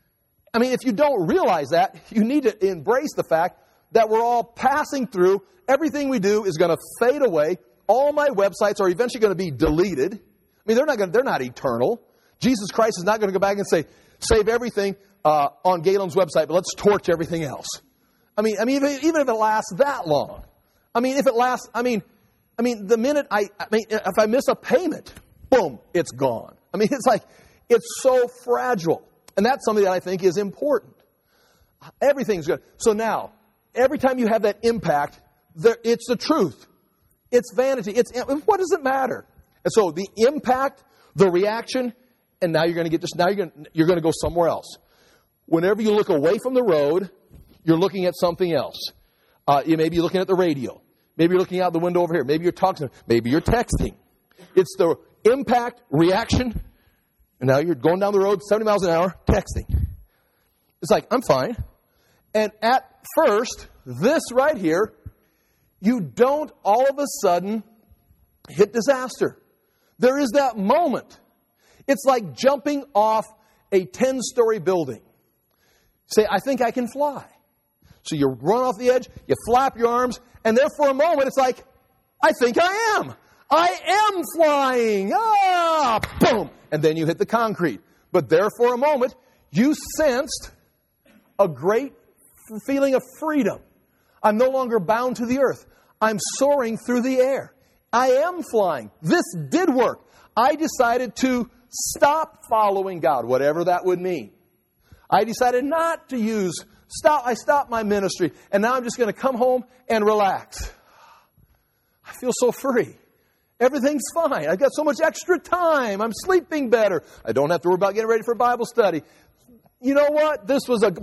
I mean, if you don't realize that, you need to embrace the fact that we're all passing through. Everything we do is going to fade away. All my websites are eventually going to be deleted. I mean, they're not eternal. Jesus Christ is not going to go back and say, save everything on Galen's website, but let's torch everything else. I mean, even if it lasts that long. I mean, if it lasts, the minute if I miss a payment, boom, it's gone. I mean, it's like, it's so fragile. And that's something that I think is important. Everything's good. So now, every time you have that impact, it's the truth. It's vanity. What does it matter? And so the impact, the reaction, and now you're going to get this. Now you're going to go somewhere else. Whenever you look away from the road, you're looking at something else. You may be looking at the radio. Maybe you're looking out the window over here. Maybe you're talking. Maybe you're texting. It's the impact, reaction, and now you're going down the road 70 miles an hour, texting. It's like, I'm fine. And at first, this right here, you don't all of a sudden hit disaster. There is that moment. It's like jumping off a 10-story building. Say, I think I can fly. So you run off the edge, you flap your arms, and there for a moment it's like, I think I am. I am flying. Boom. And then you hit the concrete. But there for a moment, you sensed a great feeling of freedom. I'm no longer bound to the earth. I'm soaring through the air. I am flying. This did work. I decided to stop following God, whatever that would mean. I decided not to I stopped my ministry, and now I'm just going to come home and relax. I feel so free. Everything's fine. I've got so much extra time. I'm sleeping better. I don't have to worry about getting ready for Bible study. You know what? This was a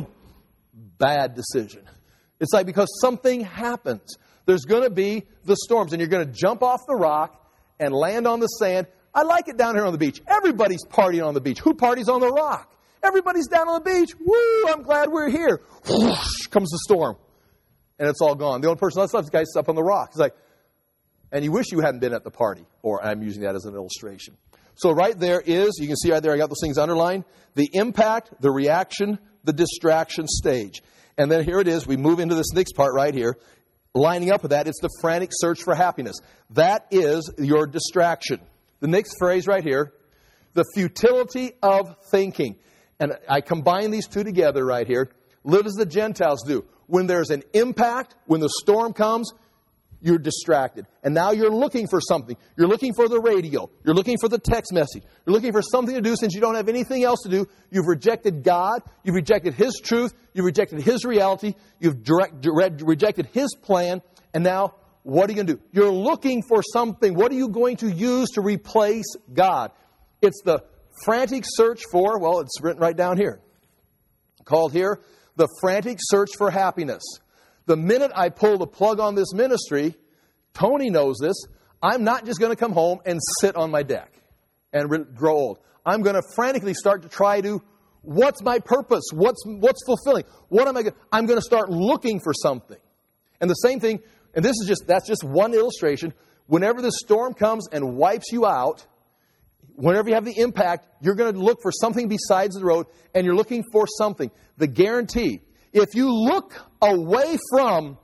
bad decision. It's like because something happens. There's going to be the storms, and you're going to jump off the rock and land on the sand. I like it down here on the beach. Everybody's partying on the beach. Who parties on the rock? Everybody's down on the beach. Woo, I'm glad we're here. Whoosh, comes the storm. And it's all gone. The only person that's left is the guy up on the rock. He's like, and you wish you hadn't been at the party. Or I'm using that as an illustration. So right there is, you can see right there, I got those things underlined. The impact, the reaction, the distraction stage. And then here it is. We move into this next part right here. Lining up with that, it's the frantic search for happiness. That is your distraction. The next phrase right here, the futility of thinking. And I combine these two together right here. Live as the Gentiles do. When there's an impact, when the storm comes, you're distracted. And now you're looking for something. You're looking for the radio. You're looking for the text message. You're looking for something to do since you don't have anything else to do. You've rejected God. You've rejected His truth. You've rejected His reality. You've rejected His plan. And now, what are you going to do? You're looking for something. What are you going to use to replace God? It's the frantic search for, well, it's written right down here. Called here, the frantic search for happiness. The minute I pull the plug on this ministry, Tony knows this, I'm not just going to come home and sit on my deck and grow old. I'm going to frantically start to try to, what's my purpose? What's fulfilling? What am I going to, I'm going to start looking for something. And the same thing, and that's just one illustration. Whenever the storm comes and wipes you out, whenever you have the impact, you're going to look for something besides the road, and you're looking for something. The guarantee, if you look away from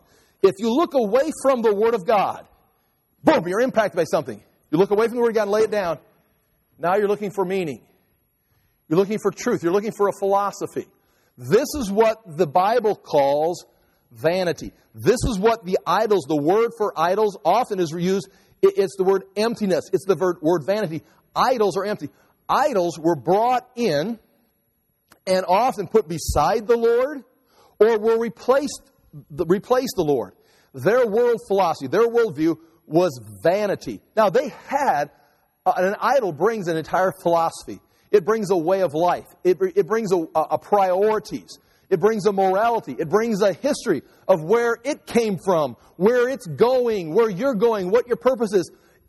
the Word of God, boom, you're impacted by something. You look away from the Word of God and lay it down. Now you're looking for meaning. You're looking for truth. You're looking for a philosophy. This is what the Bible calls vanity. This is what the idols, the word for idols often is used. It's the word emptiness. It's the word vanity. Idols are empty. Idols were brought in and often put beside the Lord or were replaced the Lord. Their world philosophy, their worldview was vanity. Now they had, an idol brings an entire philosophy. It brings a way of life. It brings a priorities. It brings a morality. It brings a history of where it came from, where it's going, where you're going, what your purpose is.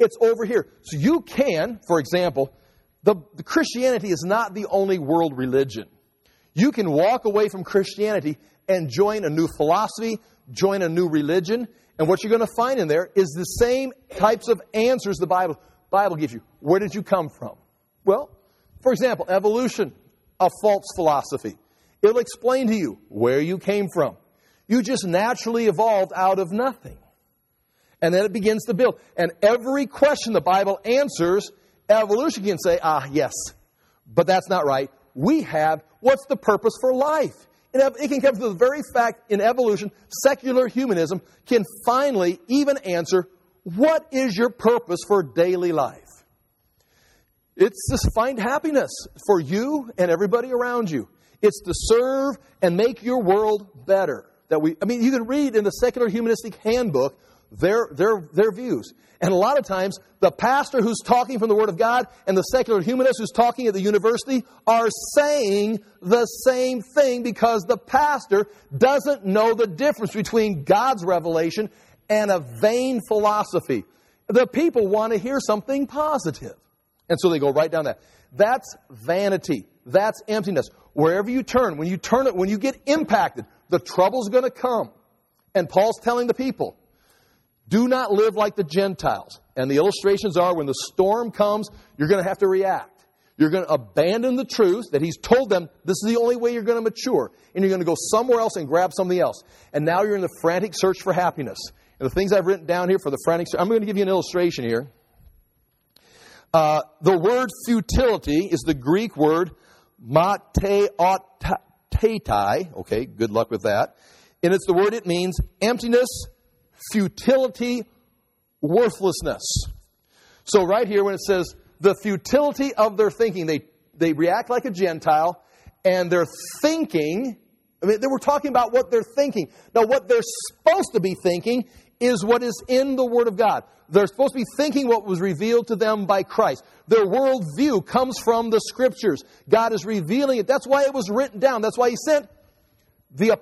It's over here. So you can, for example, the Christianity is not the only world religion. You can walk away from Christianity and join a new philosophy, join a new religion, and what you're going to find in there is the same types of answers the Bible gives you. Where did you come from? Well, for example, evolution, a false philosophy. It'll explain to you where you came from. You just naturally evolved out of nothing. And then it begins to build. And every question the Bible answers, evolution can say, yes, but that's not right. We have, what's the purpose for life? It can come to the very fact in evolution, secular humanism can finally even answer, what is your purpose for daily life? It's to find happiness for you and everybody around you. It's to serve and make your world better. You can read in the Secular Humanistic Handbook their views. And a lot of times, the pastor who's talking from the Word of God and the secular humanist who's talking at the university are saying the same thing because the pastor doesn't know the difference between God's revelation and a vain philosophy. The people want to hear something positive. And so they go right down that. That's vanity. That's emptiness. Wherever you turn, when you get impacted, the trouble's going to come. And Paul's telling the people, do not live like the Gentiles. And the illustrations are when the storm comes, you're going to have to react. You're going to abandon the truth that he's told them this is the only way you're going to mature. And you're going to go somewhere else and grab something else. And now you're in the frantic search for happiness. And the things I've written down here for the frantic search, I'm going to give you an illustration here. The word futility is the Greek word mateotetai. Okay, good luck with that. And it's the word, it means emptiness, futility, worthlessness. So right here when it says the futility of their thinking, they react like a Gentile, and their thinking, we're talking about what they're thinking. Now what they're supposed to be thinking is what is in the Word of God. They're supposed to be thinking what was revealed to them by Christ. Their worldview comes from the Scriptures. God is revealing it. That's why it was written down. That's why He sent the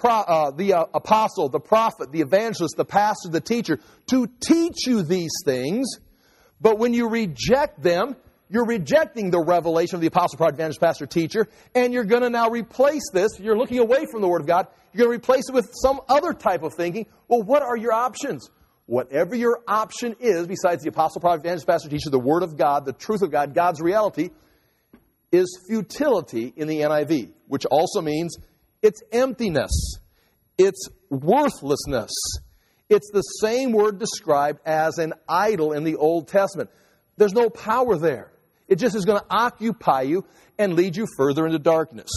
apostle, the prophet, the evangelist, the pastor, the teacher to teach you these things. But when you reject them, you're rejecting the revelation of the apostle, prophet, evangelist, pastor, teacher, and you're going to now replace this. You're looking away from the Word of God. You're going to replace it with some other type of thinking. Well, what are your options? Whatever your option is, besides the apostle, prophet, evangelist, pastor, teacher, the Word of God, the truth of God, God's reality, is futility in the NIV, which also means it's emptiness. It's worthlessness. It's the same word described as an idol in the Old Testament. There's no power there. It just is going to occupy you and lead you further into darkness.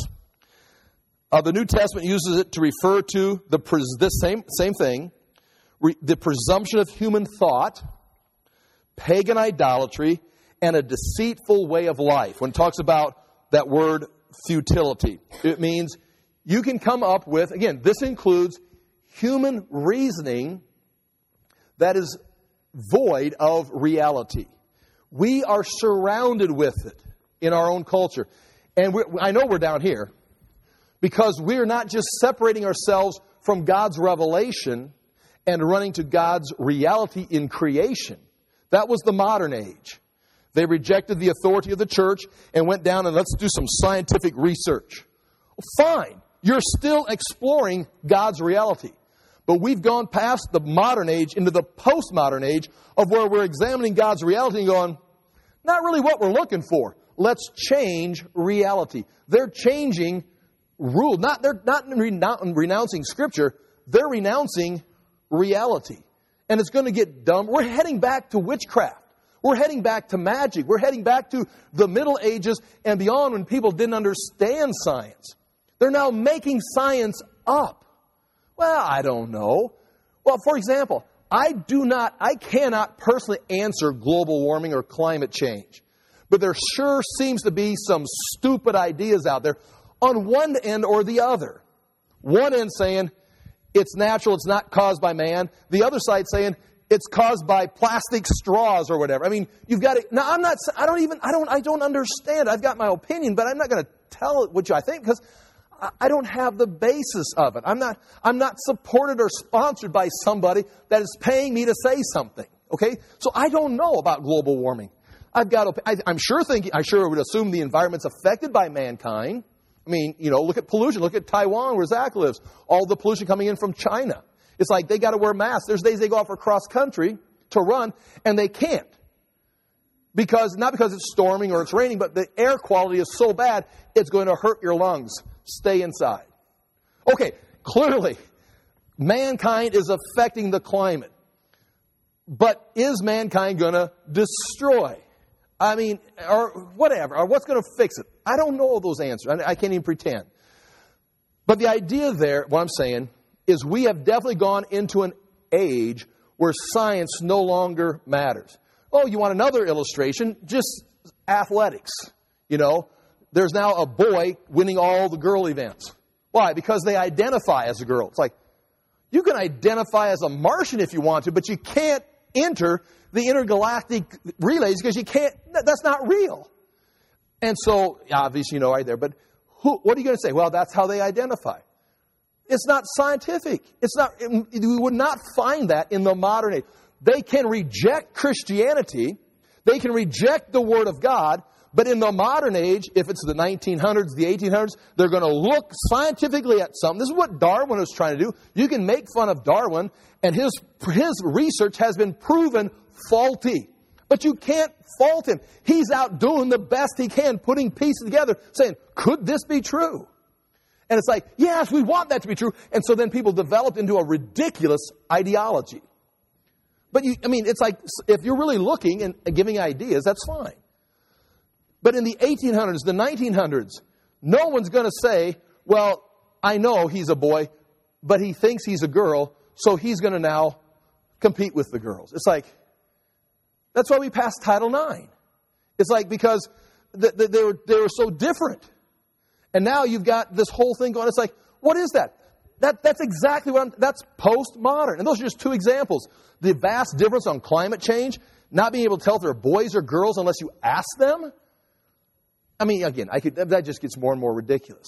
The New Testament uses it to refer to this same thing, the presumption of human thought, pagan idolatry, and a deceitful way of life. When it talks about that word futility, it means you can come up with, again, this includes human reasoning that is void of reality. We are surrounded with it in our own culture. And I know we're down here because we're not just separating ourselves from God's revelation and running to God's reality in creation. That was the modern age. They rejected the authority of the church and went down and let's do some scientific research. Well, fine. You're still exploring God's reality. But we've gone past the modern age into the postmodern age of where we're examining God's reality and going, not really what we're looking for. Let's change reality. They're changing rule. They're not renouncing Scripture. They're renouncing reality. And it's going to get dumb. We're heading back to witchcraft. We're heading back to magic. We're heading back to the Middle Ages and beyond when people didn't understand science. They're now making science up. Well, I don't know. Well, for example, I cannot personally answer global warming or climate change. But there sure seems to be some stupid ideas out there on one end or the other. One end saying it's natural, it's not caused by man. The other side saying it's caused by plastic straws or whatever. I mean, you've got to. Now, I don't understand. I've got my opinion, but I'm not going to tell it what I think because I don't have the basis of it. I'm not supported or sponsored by somebody that is paying me to say something. Okay? So I don't know about global warming. I'm sure would assume the environment's affected by mankind. I mean, look at pollution. Look at Taiwan, where Zach lives. All the pollution coming in from China. It's like they got to wear masks. There's days they go out for cross country to run, and they can't. Not because it's storming or it's raining, but the air quality is so bad, it's going to hurt your lungs. Stay inside. Okay, clearly, mankind is affecting the climate. But is mankind going to destroy? Or whatever. Or what's going to fix it? I don't know those answers. I can't even pretend. But the idea there, what I'm saying, is we have definitely gone into an age where science no longer matters. Oh, you want another illustration? Just athletics. There's now a boy winning all the girl events. Why? Because they identify as a girl. It's like, you can identify as a Martian if you want to, but you can't enter the intergalactic relays because you can't, that's not real. And so, obviously, right there, but what are you going to say? Well, that's how they identify. It's not scientific. We would not find that in the modern age. They can reject Christianity. They can reject the Word of God. But in the modern age, if it's the 1900s, the 1800s, they're going to look scientifically at something. This is what Darwin was trying to do. You can make fun of Darwin, and his research has been proven faulty. But you can't fault him. He's out doing the best he can, putting pieces together, saying, could this be true? And it's like, yes, we want that to be true. And so then people developed into a ridiculous ideology. But it's like, if you're really looking and giving ideas, that's fine. But in the 1800s, the 1900s, no one's going to say, well, I know he's a boy, but he thinks he's a girl, so he's going to now compete with the girls. It's like, that's why we passed Title IX. It's like, because they were so different. And now you've got this whole thing going. It's like, what is that? That's exactly that's postmodern. And those are just two examples. The vast difference on climate change, not being able to tell if they're boys or girls unless you ask them. Again, that just gets more and more ridiculous.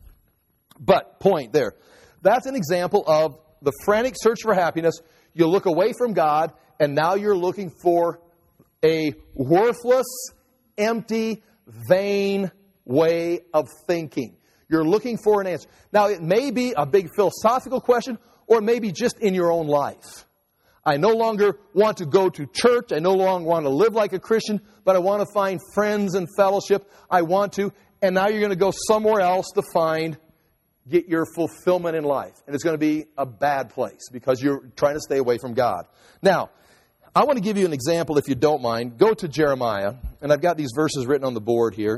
But, point there. That's an example of the frantic search for happiness. You look away from God, and now you're looking for a worthless, empty, vain way of thinking. You're looking for an answer. Now, it may be a big philosophical question, or it may be just in your own life. I no longer want to go to church. I no longer want to live like a Christian, but I want to find friends and fellowship. I want to. And now you're going to go somewhere else to get your fulfillment in life. And it's going to be a bad place because you're trying to stay away from God. Now, I want to give you an example, if you don't mind. Go to Jeremiah. And I've got these verses written on the board here.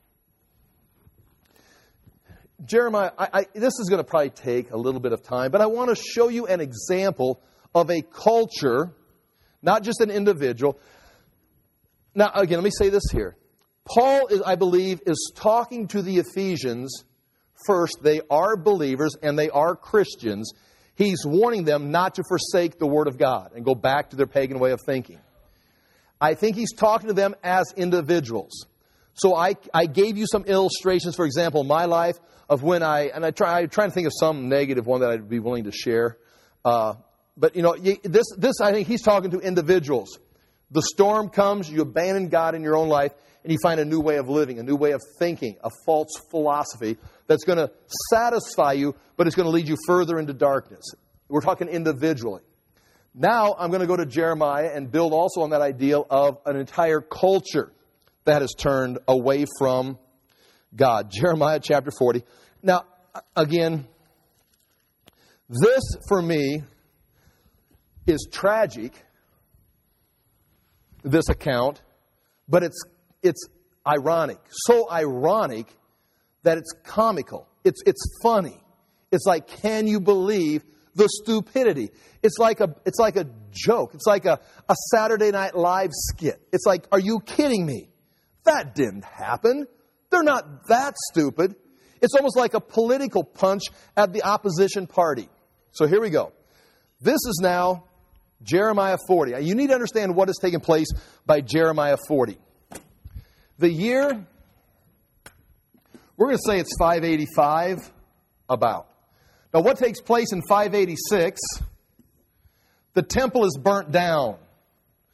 Jeremiah, this is going to probably take a little bit of time, but I want to show you an example of a culture, not just an individual. Now, again, let me say this here. Paul, I believe, is talking to the Ephesians first. They are believers and they are Christians. He's warning them not to forsake the Word of God and go back to their pagan way of thinking. I think he's talking to them as individuals. So I gave you some illustrations, for example, in my life of when I'm trying to think of some negative one that I'd be willing to share. But, this I think he's talking to individuals. The storm comes, you abandon God in your own life, and you find a new way of living, a new way of thinking, a false philosophy that's going to satisfy you, but it's going to lead you further into darkness. We're talking individually. Now I'm going to go to Jeremiah and build also on that ideal of an entire culture that has turned away from God. Jeremiah chapter 40. Now, again, this for me is tragic, this account, but it's ironic. So ironic that it's comical. It's funny. It's like, can you believe the stupidity? It's like a joke. It's like a Saturday Night Live skit. It's like, are you kidding me? That didn't happen. They're not that stupid. It's almost like a political punch at the opposition party. So here we go. This is now Jeremiah 40. You need to understand what has taken place by Jeremiah 40. The year, we're going to say it's 585, about. Now, what takes place in 586? The temple is burnt down.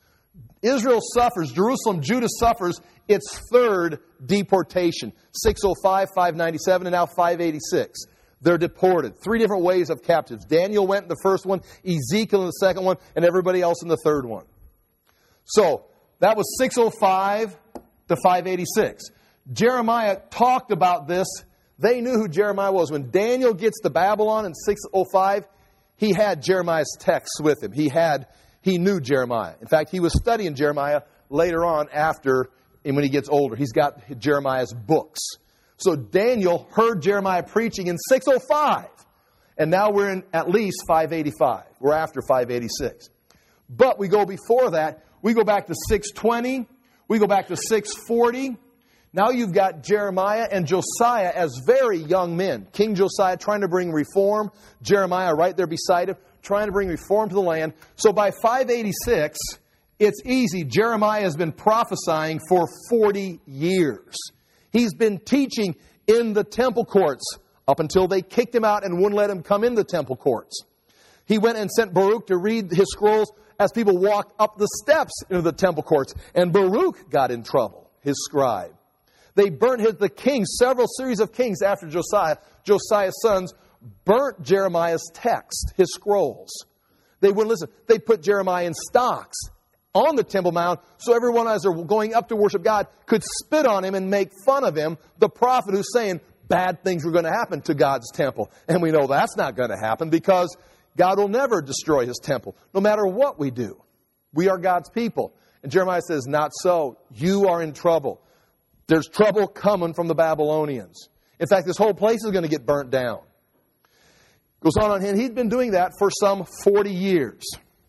Israel suffers, Judah suffers its third deportation. 605, 597, and now 586. They're deported. 3 different ways of captives. Daniel went in the first one, Ezekiel in the second one, and everybody else in the third one. So, that was 605 to 586. Jeremiah talked about this. They knew who Jeremiah was. When Daniel gets to Babylon in 605, he had Jeremiah's texts with him. He knew Jeremiah. In fact, he was studying Jeremiah later on when he gets older. He's got Jeremiah's books. So Daniel heard Jeremiah preaching in 605. And now we're in at least 585. We're after 586. But we go before that. We go back to 620. We go back to 640. Now you've got Jeremiah and Josiah as very young men. King Josiah trying to bring reform. Jeremiah right there beside him, trying to bring reform to the land. So by 586, it's easy. Jeremiah has been prophesying for 40 years. He's been teaching in the temple courts up until they kicked him out and wouldn't let him come in the temple courts. He went and sent Baruch to read his scrolls as people walked up the steps into the temple courts. And Baruch got in trouble, his scribe. They burnt the king, several series of kings after Josiah. Josiah's sons burnt Jeremiah's text, his scrolls. They wouldn't listen. They put Jeremiah in stocks on the Temple Mount so everyone as they're going up to worship God could spit on him and make fun of him, the prophet who's saying bad things were going to happen to God's temple. And we know that's not going to happen because God will never destroy his temple, no matter what we do. We are God's people. And Jeremiah says, not so. You are in trouble. There's trouble coming from the Babylonians. In fact, this whole place is going to get burnt down. Goes on, and he'd been doing that for some 40 years.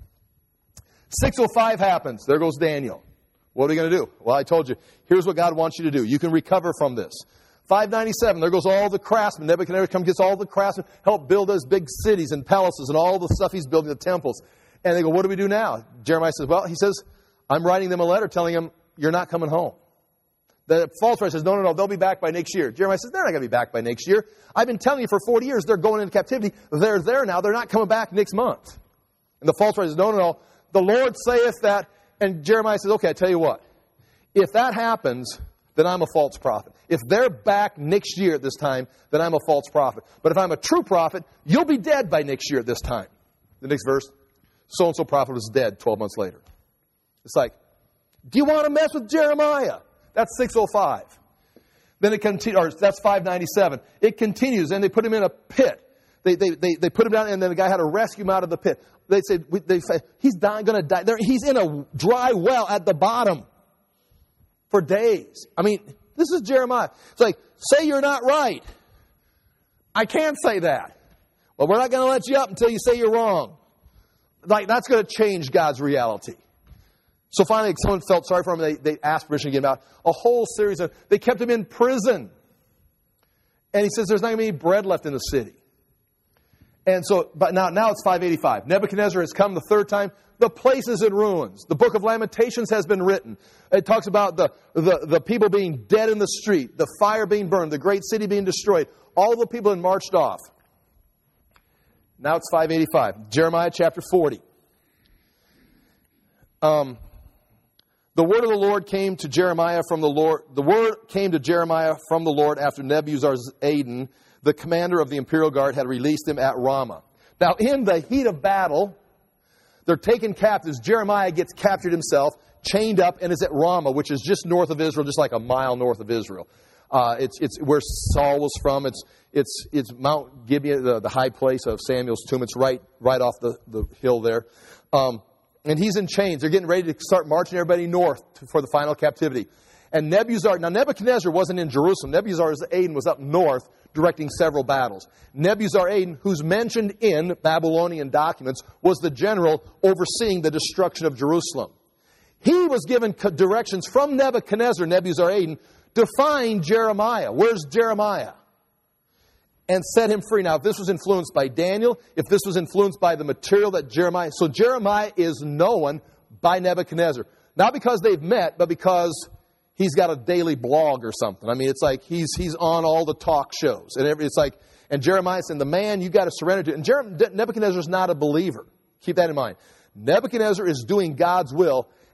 605 happens. There goes Daniel. What are we going to do? Well, I told you, here's what God wants you to do. You can recover from this. 597, there goes all the craftsmen. Nebuchadnezzar comes, gets all the craftsmen, help build those big cities and palaces and all the stuff he's building, the temples. And they go, what do we do now? Jeremiah says, well, he says, I'm writing them a letter telling them, you're not coming home. The false prophet says, no, they'll be back by next year. Jeremiah says, they're not going to be back by next year. I've been telling you for 40 years they're going into captivity. They're there now. They're not coming back next month. And the false prophet says, no. The Lord saith that. And Jeremiah says, okay, I tell you what. If that happens, then I'm a false prophet. If they're back next year at this time, then I'm a false prophet. But if I'm a true prophet, you'll be dead by next year at this time. The next verse, so-and-so prophet was dead 12 months later. It's like, do you want to mess with Jeremiah? That's 605. Then it continues, or that's 597. It continues, and they put him in a pit. They put him down, and then the guy had to rescue him out of the pit. They say he's going to die. He's in a dry well at the bottom for days. I mean, this is Jeremiah. It's like, say you're not right. I can't say that. Well, we're not going to let you up until you say you're wrong. Like, that's going to change God's reality. So finally, someone felt sorry for him. They asked permission to get him out. A whole series of... They kept him in prison. And he says there's not going to be any bread left in the city. And so, but now it's 585. Nebuchadnezzar has come the third time. The place is in ruins. The book of Lamentations has been written. It talks about the people being dead in the street, the fire being burned, the great city being destroyed. All the people had marched off. Now it's 585. Jeremiah chapter 40. The word of the Lord came to Jeremiah from the Lord. The word came to Jeremiah from the Lord after Nebuzaradan, the commander of the imperial guard, had released him at Ramah. Now, in the heat of battle, they're taken captives. Jeremiah gets captured himself, chained up, and is at Ramah, which is just north of Israel, just like a mile north of Israel. It's where Saul was from. It's Mount Gibeon, the high place of Samuel's tomb. It's right off the hill there. And he's in chains. They're getting ready to start marching everybody north for the final captivity. And Nebuchadnezzar wasn't in Jerusalem. Nebuzaradan was up north directing several battles. Nebuzaradan, who's mentioned in Babylonian documents, was the general overseeing the destruction of Jerusalem. He was given directions from Nebuzaradan, to find Jeremiah. Where's Jeremiah? And set him free. Now, if this was influenced by Daniel, if this was influenced by the material that Jeremiah... So Jeremiah is known by Nebuchadnezzar. Not because they've met, but because he's got a daily blog or something. I mean, it's like he's on all the talk shows. And it's like, and Jeremiah said, the man you got to surrender to. And Nebuchadnezzar's not a believer. Keep that in mind. Nebuchadnezzar is doing God's will,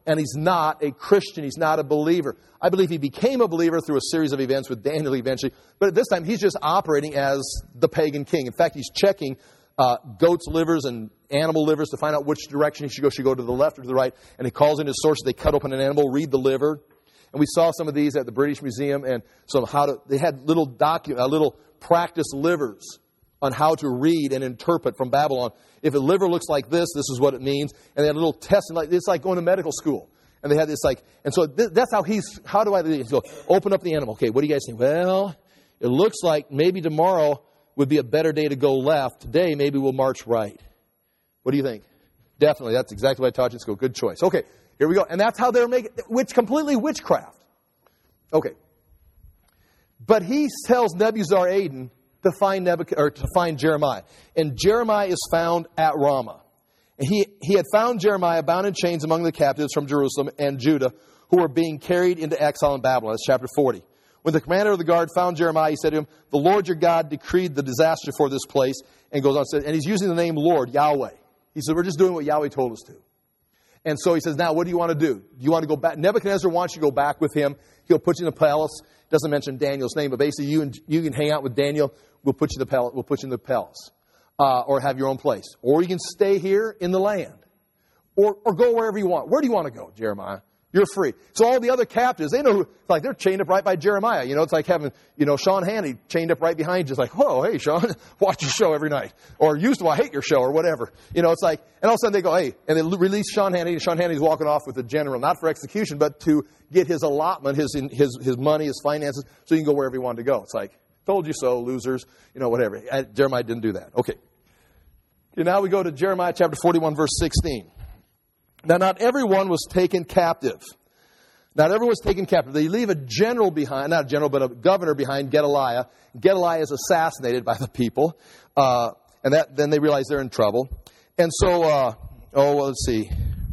And he's not a Christian. He's not a believer. I believe he became a believer through a series of events with Daniel eventually. But at this time, he's just operating as the pagan king. In fact, he's checking goats' livers and animal livers to find out which direction he should go. Should he go to the left or to the right? And he calls in his sources. They cut open an animal, read the liver. And we saw some of these at the British Museum. And so they had little practice livers on how to read and interpret from Babylon. If a liver looks like this is what it means. And they had a little test, and it's like going to medical school. And they had this and so that's how do I do it? So open up the animal. Okay, what do you guys think? Well, it looks like maybe tomorrow would be a better day to go left. Today, maybe we'll march right. What do you think? Definitely, that's exactly what I taught you at school. Good choice. Okay, here we go. And that's how they're making, completely witchcraft. Okay. But he tells Nebuzaradan to find Jeremiah. And Jeremiah is found at Ramah. And he had found Jeremiah bound in chains among the captives from Jerusalem and Judah who were being carried into exile in Babylon. That's chapter 40. When the commander of the guard found Jeremiah, he said to him, "The Lord your God decreed the disaster for this place." And goes on, and he's using the name Lord, Yahweh. He said, "We're just doing what Yahweh told us to." And so he says, "Now, what do you want to do? Do you want to go back?" Nebuchadnezzar wants you to go back with him. He'll put you in the palace. Doesn't mention Daniel's name, but basically you can hang out with Daniel. We'll put you in the palace. We'll put you in the palace, or have your own place, or you can stay here in the land, or go wherever you want. Where do you want to go, Jeremiah? You're free. So all the other captives, they know they're chained up right by Jeremiah. It's like having Sean Hannity chained up right behind you. It's like, whoa, hey Sean, watch your show every night, or used to I hate your show, or whatever. It's like, and all of a sudden they go, hey, and they release Sean Hannity. Sean Hannity's walking off with the general, not for execution, but to get his allotment, his money, his finances, so you can go wherever you want to go. It's like, told you so, losers, whatever. Jeremiah didn't do that. Okay, now we go to Jeremiah chapter 41, verse 16. Now, not everyone was taken captive. Not everyone was taken captive. They leave a general behind, not a general, but a governor behind, Gedaliah. Gedaliah is assassinated by the people. And then they realize they're in trouble. And so, let's see.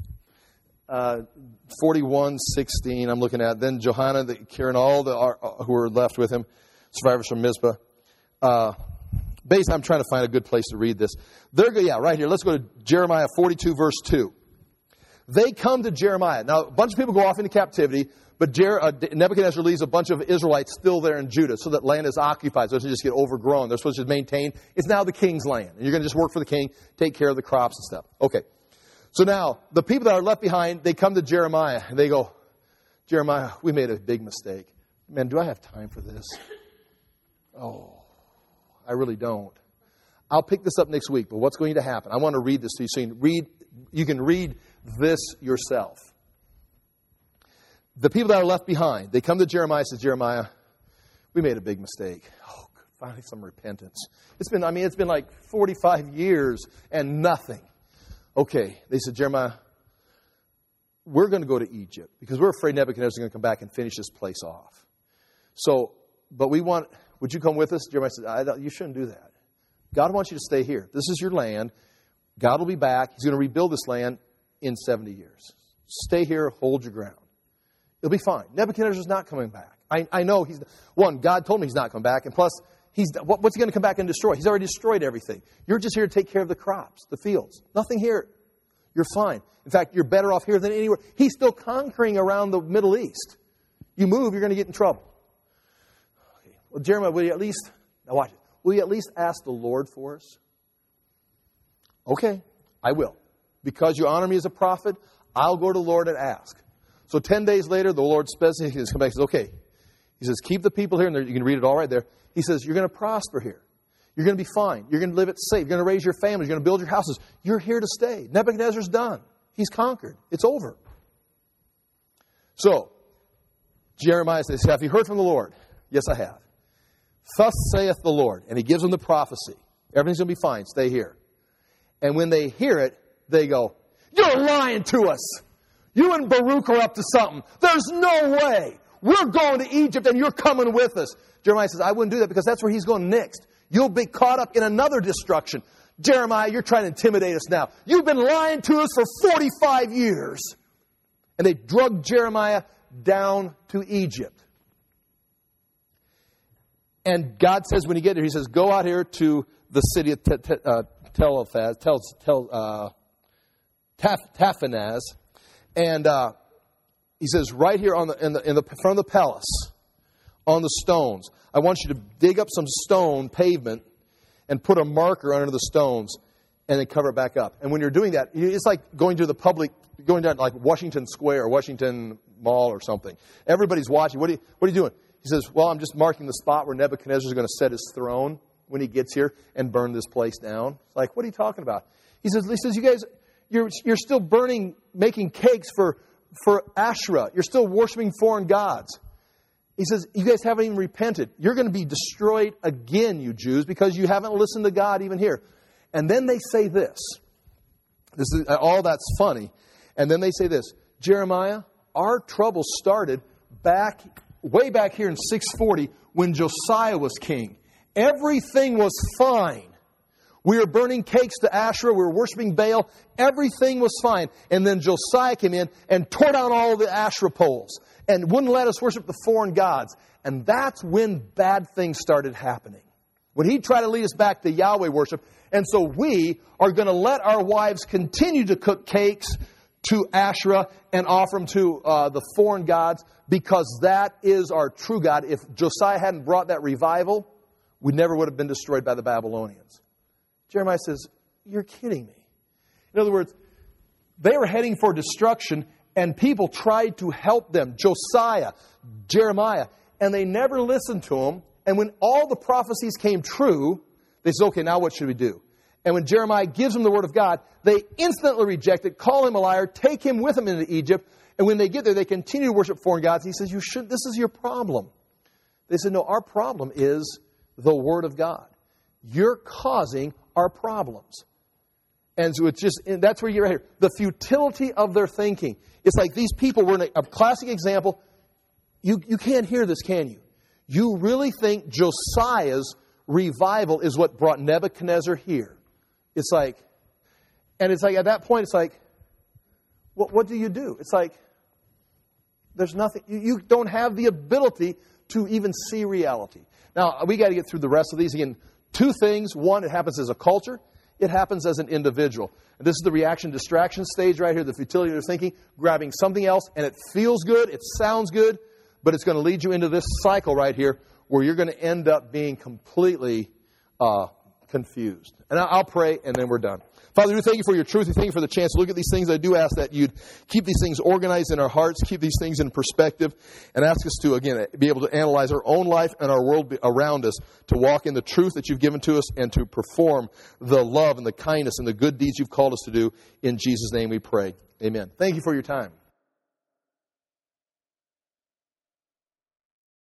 41:16, I'm looking at. Then Johanan, Kieran, all who were left with him, survivors from Mizpah. Basically, I'm trying to find a good place to read this. Right here. Let's go to Jeremiah 42, verse 2. They come to Jeremiah. Now, a bunch of people go off into captivity, but Nebuchadnezzar leaves a bunch of Israelites still there in Judah, so that land is occupied. So it doesn't just get overgrown. They're supposed to maintain. It's now the king's land. And you're going to just work for the king, take care of the crops and stuff. Okay. So now, the people that are left behind, they come to Jeremiah, and they go, "Jeremiah, we made a big mistake. Man, do I have time for this? Oh, I really don't. I'll pick this up next week, but what's going to happen? I want to read this to you so you can read this yourself." The people that are left behind, they come to Jeremiah and say, "Jeremiah, we made a big mistake." Oh, finally some repentance. It's been like 45 years and nothing. Okay, they said, "Jeremiah, we're going to go to Egypt because we're afraid Nebuchadnezzar is going to come back and finish this place off. So, but would you come with us?" Jeremiah said, "You shouldn't do that. God wants you to stay here. This is your land. God will be back. He's going to rebuild this land in 70 years. Stay here, hold your ground. It'll be fine. Nebuchadnezzar's not coming back. I know God told me he's not coming back. And plus, what's he going to come back and destroy? He's already destroyed everything. You're just here to take care of the crops, the fields. Nothing here. You're fine. In fact, you're better off here than anywhere." He's still conquering around the Middle East. You move, you're going to get in trouble. Okay. Well, Jeremiah, will you at least ask the Lord for us? Okay, I will. Because you honor me as a prophet, I'll go to the Lord and ask. So 10 days later, the Lord specifies, he comes back and says, "Okay." He says, "Keep the people here," and you can read it all right there. He says, "You're going to prosper here. You're going to be fine. You're going to live it safe. You're going to raise your families. You're going to build your houses. You're here to stay. Nebuchadnezzar's done. He's conquered. It's over." So, Jeremiah says, "Have you heard from the Lord?" "Yes, I have." "Thus saith the Lord." And he gives them the prophecy. Everything's going to be fine. Stay here. And when they hear it, they go, "You're lying to us. You and Baruch are up to something. There's no way. We're going to Egypt and you're coming with us." Jeremiah says, "I wouldn't do that because that's where he's going next. You'll be caught up in another destruction." "Jeremiah, you're trying to intimidate us now. You've been lying to us for 45 years. And they drugged Jeremiah down to Egypt. And God says when you get there, he says, "Go out here to the city of Tahpanhes, and he says, right here in the front of the palace, on the stones, I want you to dig up some stone pavement and put a marker under the stones and then cover it back up. And when you're doing that, it's like going to the public, going down like Washington Square or Washington Mall or something. Everybody's watching. What are you doing? He says, well, I'm just marking the spot where Nebuchadnezzar is going to set his throne when he gets here and burn this place down. It's like, what are you talking about? He says, you guys, you're still making cakes for Asherah. You're still worshiping foreign gods. He says, you guys haven't even repented. You're going to be destroyed again, you Jews, because you haven't listened to God even here. And then they say this. This is all that's funny. And then they say this, Jeremiah, our trouble started way back here in 640 when Josiah was king. Everything was fine. We were burning cakes to Asherah. We were worshiping Baal. Everything was fine. And then Josiah came in and tore down all the Asherah poles and wouldn't let us worship the foreign gods. And that's when bad things started happening. When he tried to lead us back to Yahweh worship. And so we are going to let our wives continue to cook cakes to Asherah and offer them to the foreign gods because that is our true God. If Josiah hadn't brought that revival, we never would have been destroyed by the Babylonians. Jeremiah says, you're kidding me. In other words, they were heading for destruction and people tried to help them. Josiah, Jeremiah, and they never listened to them. And when all the prophecies came true, they said, okay, now what should we do? And when Jeremiah gives them the word of God, they instantly reject it, call him a liar, take him with them into Egypt. And when they get there, they continue to worship foreign gods. He says, this is your problem. They said, no, our problem is the word of God. You're causing our problems. And so that's where you're right here. The futility of their thinking. It's like these people were a classic example. You can't hear this, can you? You really think Josiah's revival is what brought Nebuchadnezzar here. It's like at that point, it's like, what do you do? It's like, there's nothing, you don't have the ability to even see reality. Now, we got to get through the rest of these. Again, two things. One, it happens as a culture. It happens as an individual. And this is the reaction distraction stage right here, the futility of their thinking, grabbing something else, and it feels good, it sounds good, but it's going to lead you into this cycle right here where you're going to end up being completely confused. And I'll pray, and then we're done. Father, we thank you for your truth. We thank you for the chance to look at these things. I do ask that you'd keep these things organized in our hearts, keep these things in perspective, and ask us to, again, be able to analyze our own life and our world around us, to walk in the truth that you've given to us, and to perform the love and the kindness and the good deeds you've called us to do. In Jesus' name we pray. Amen. Thank you for your time.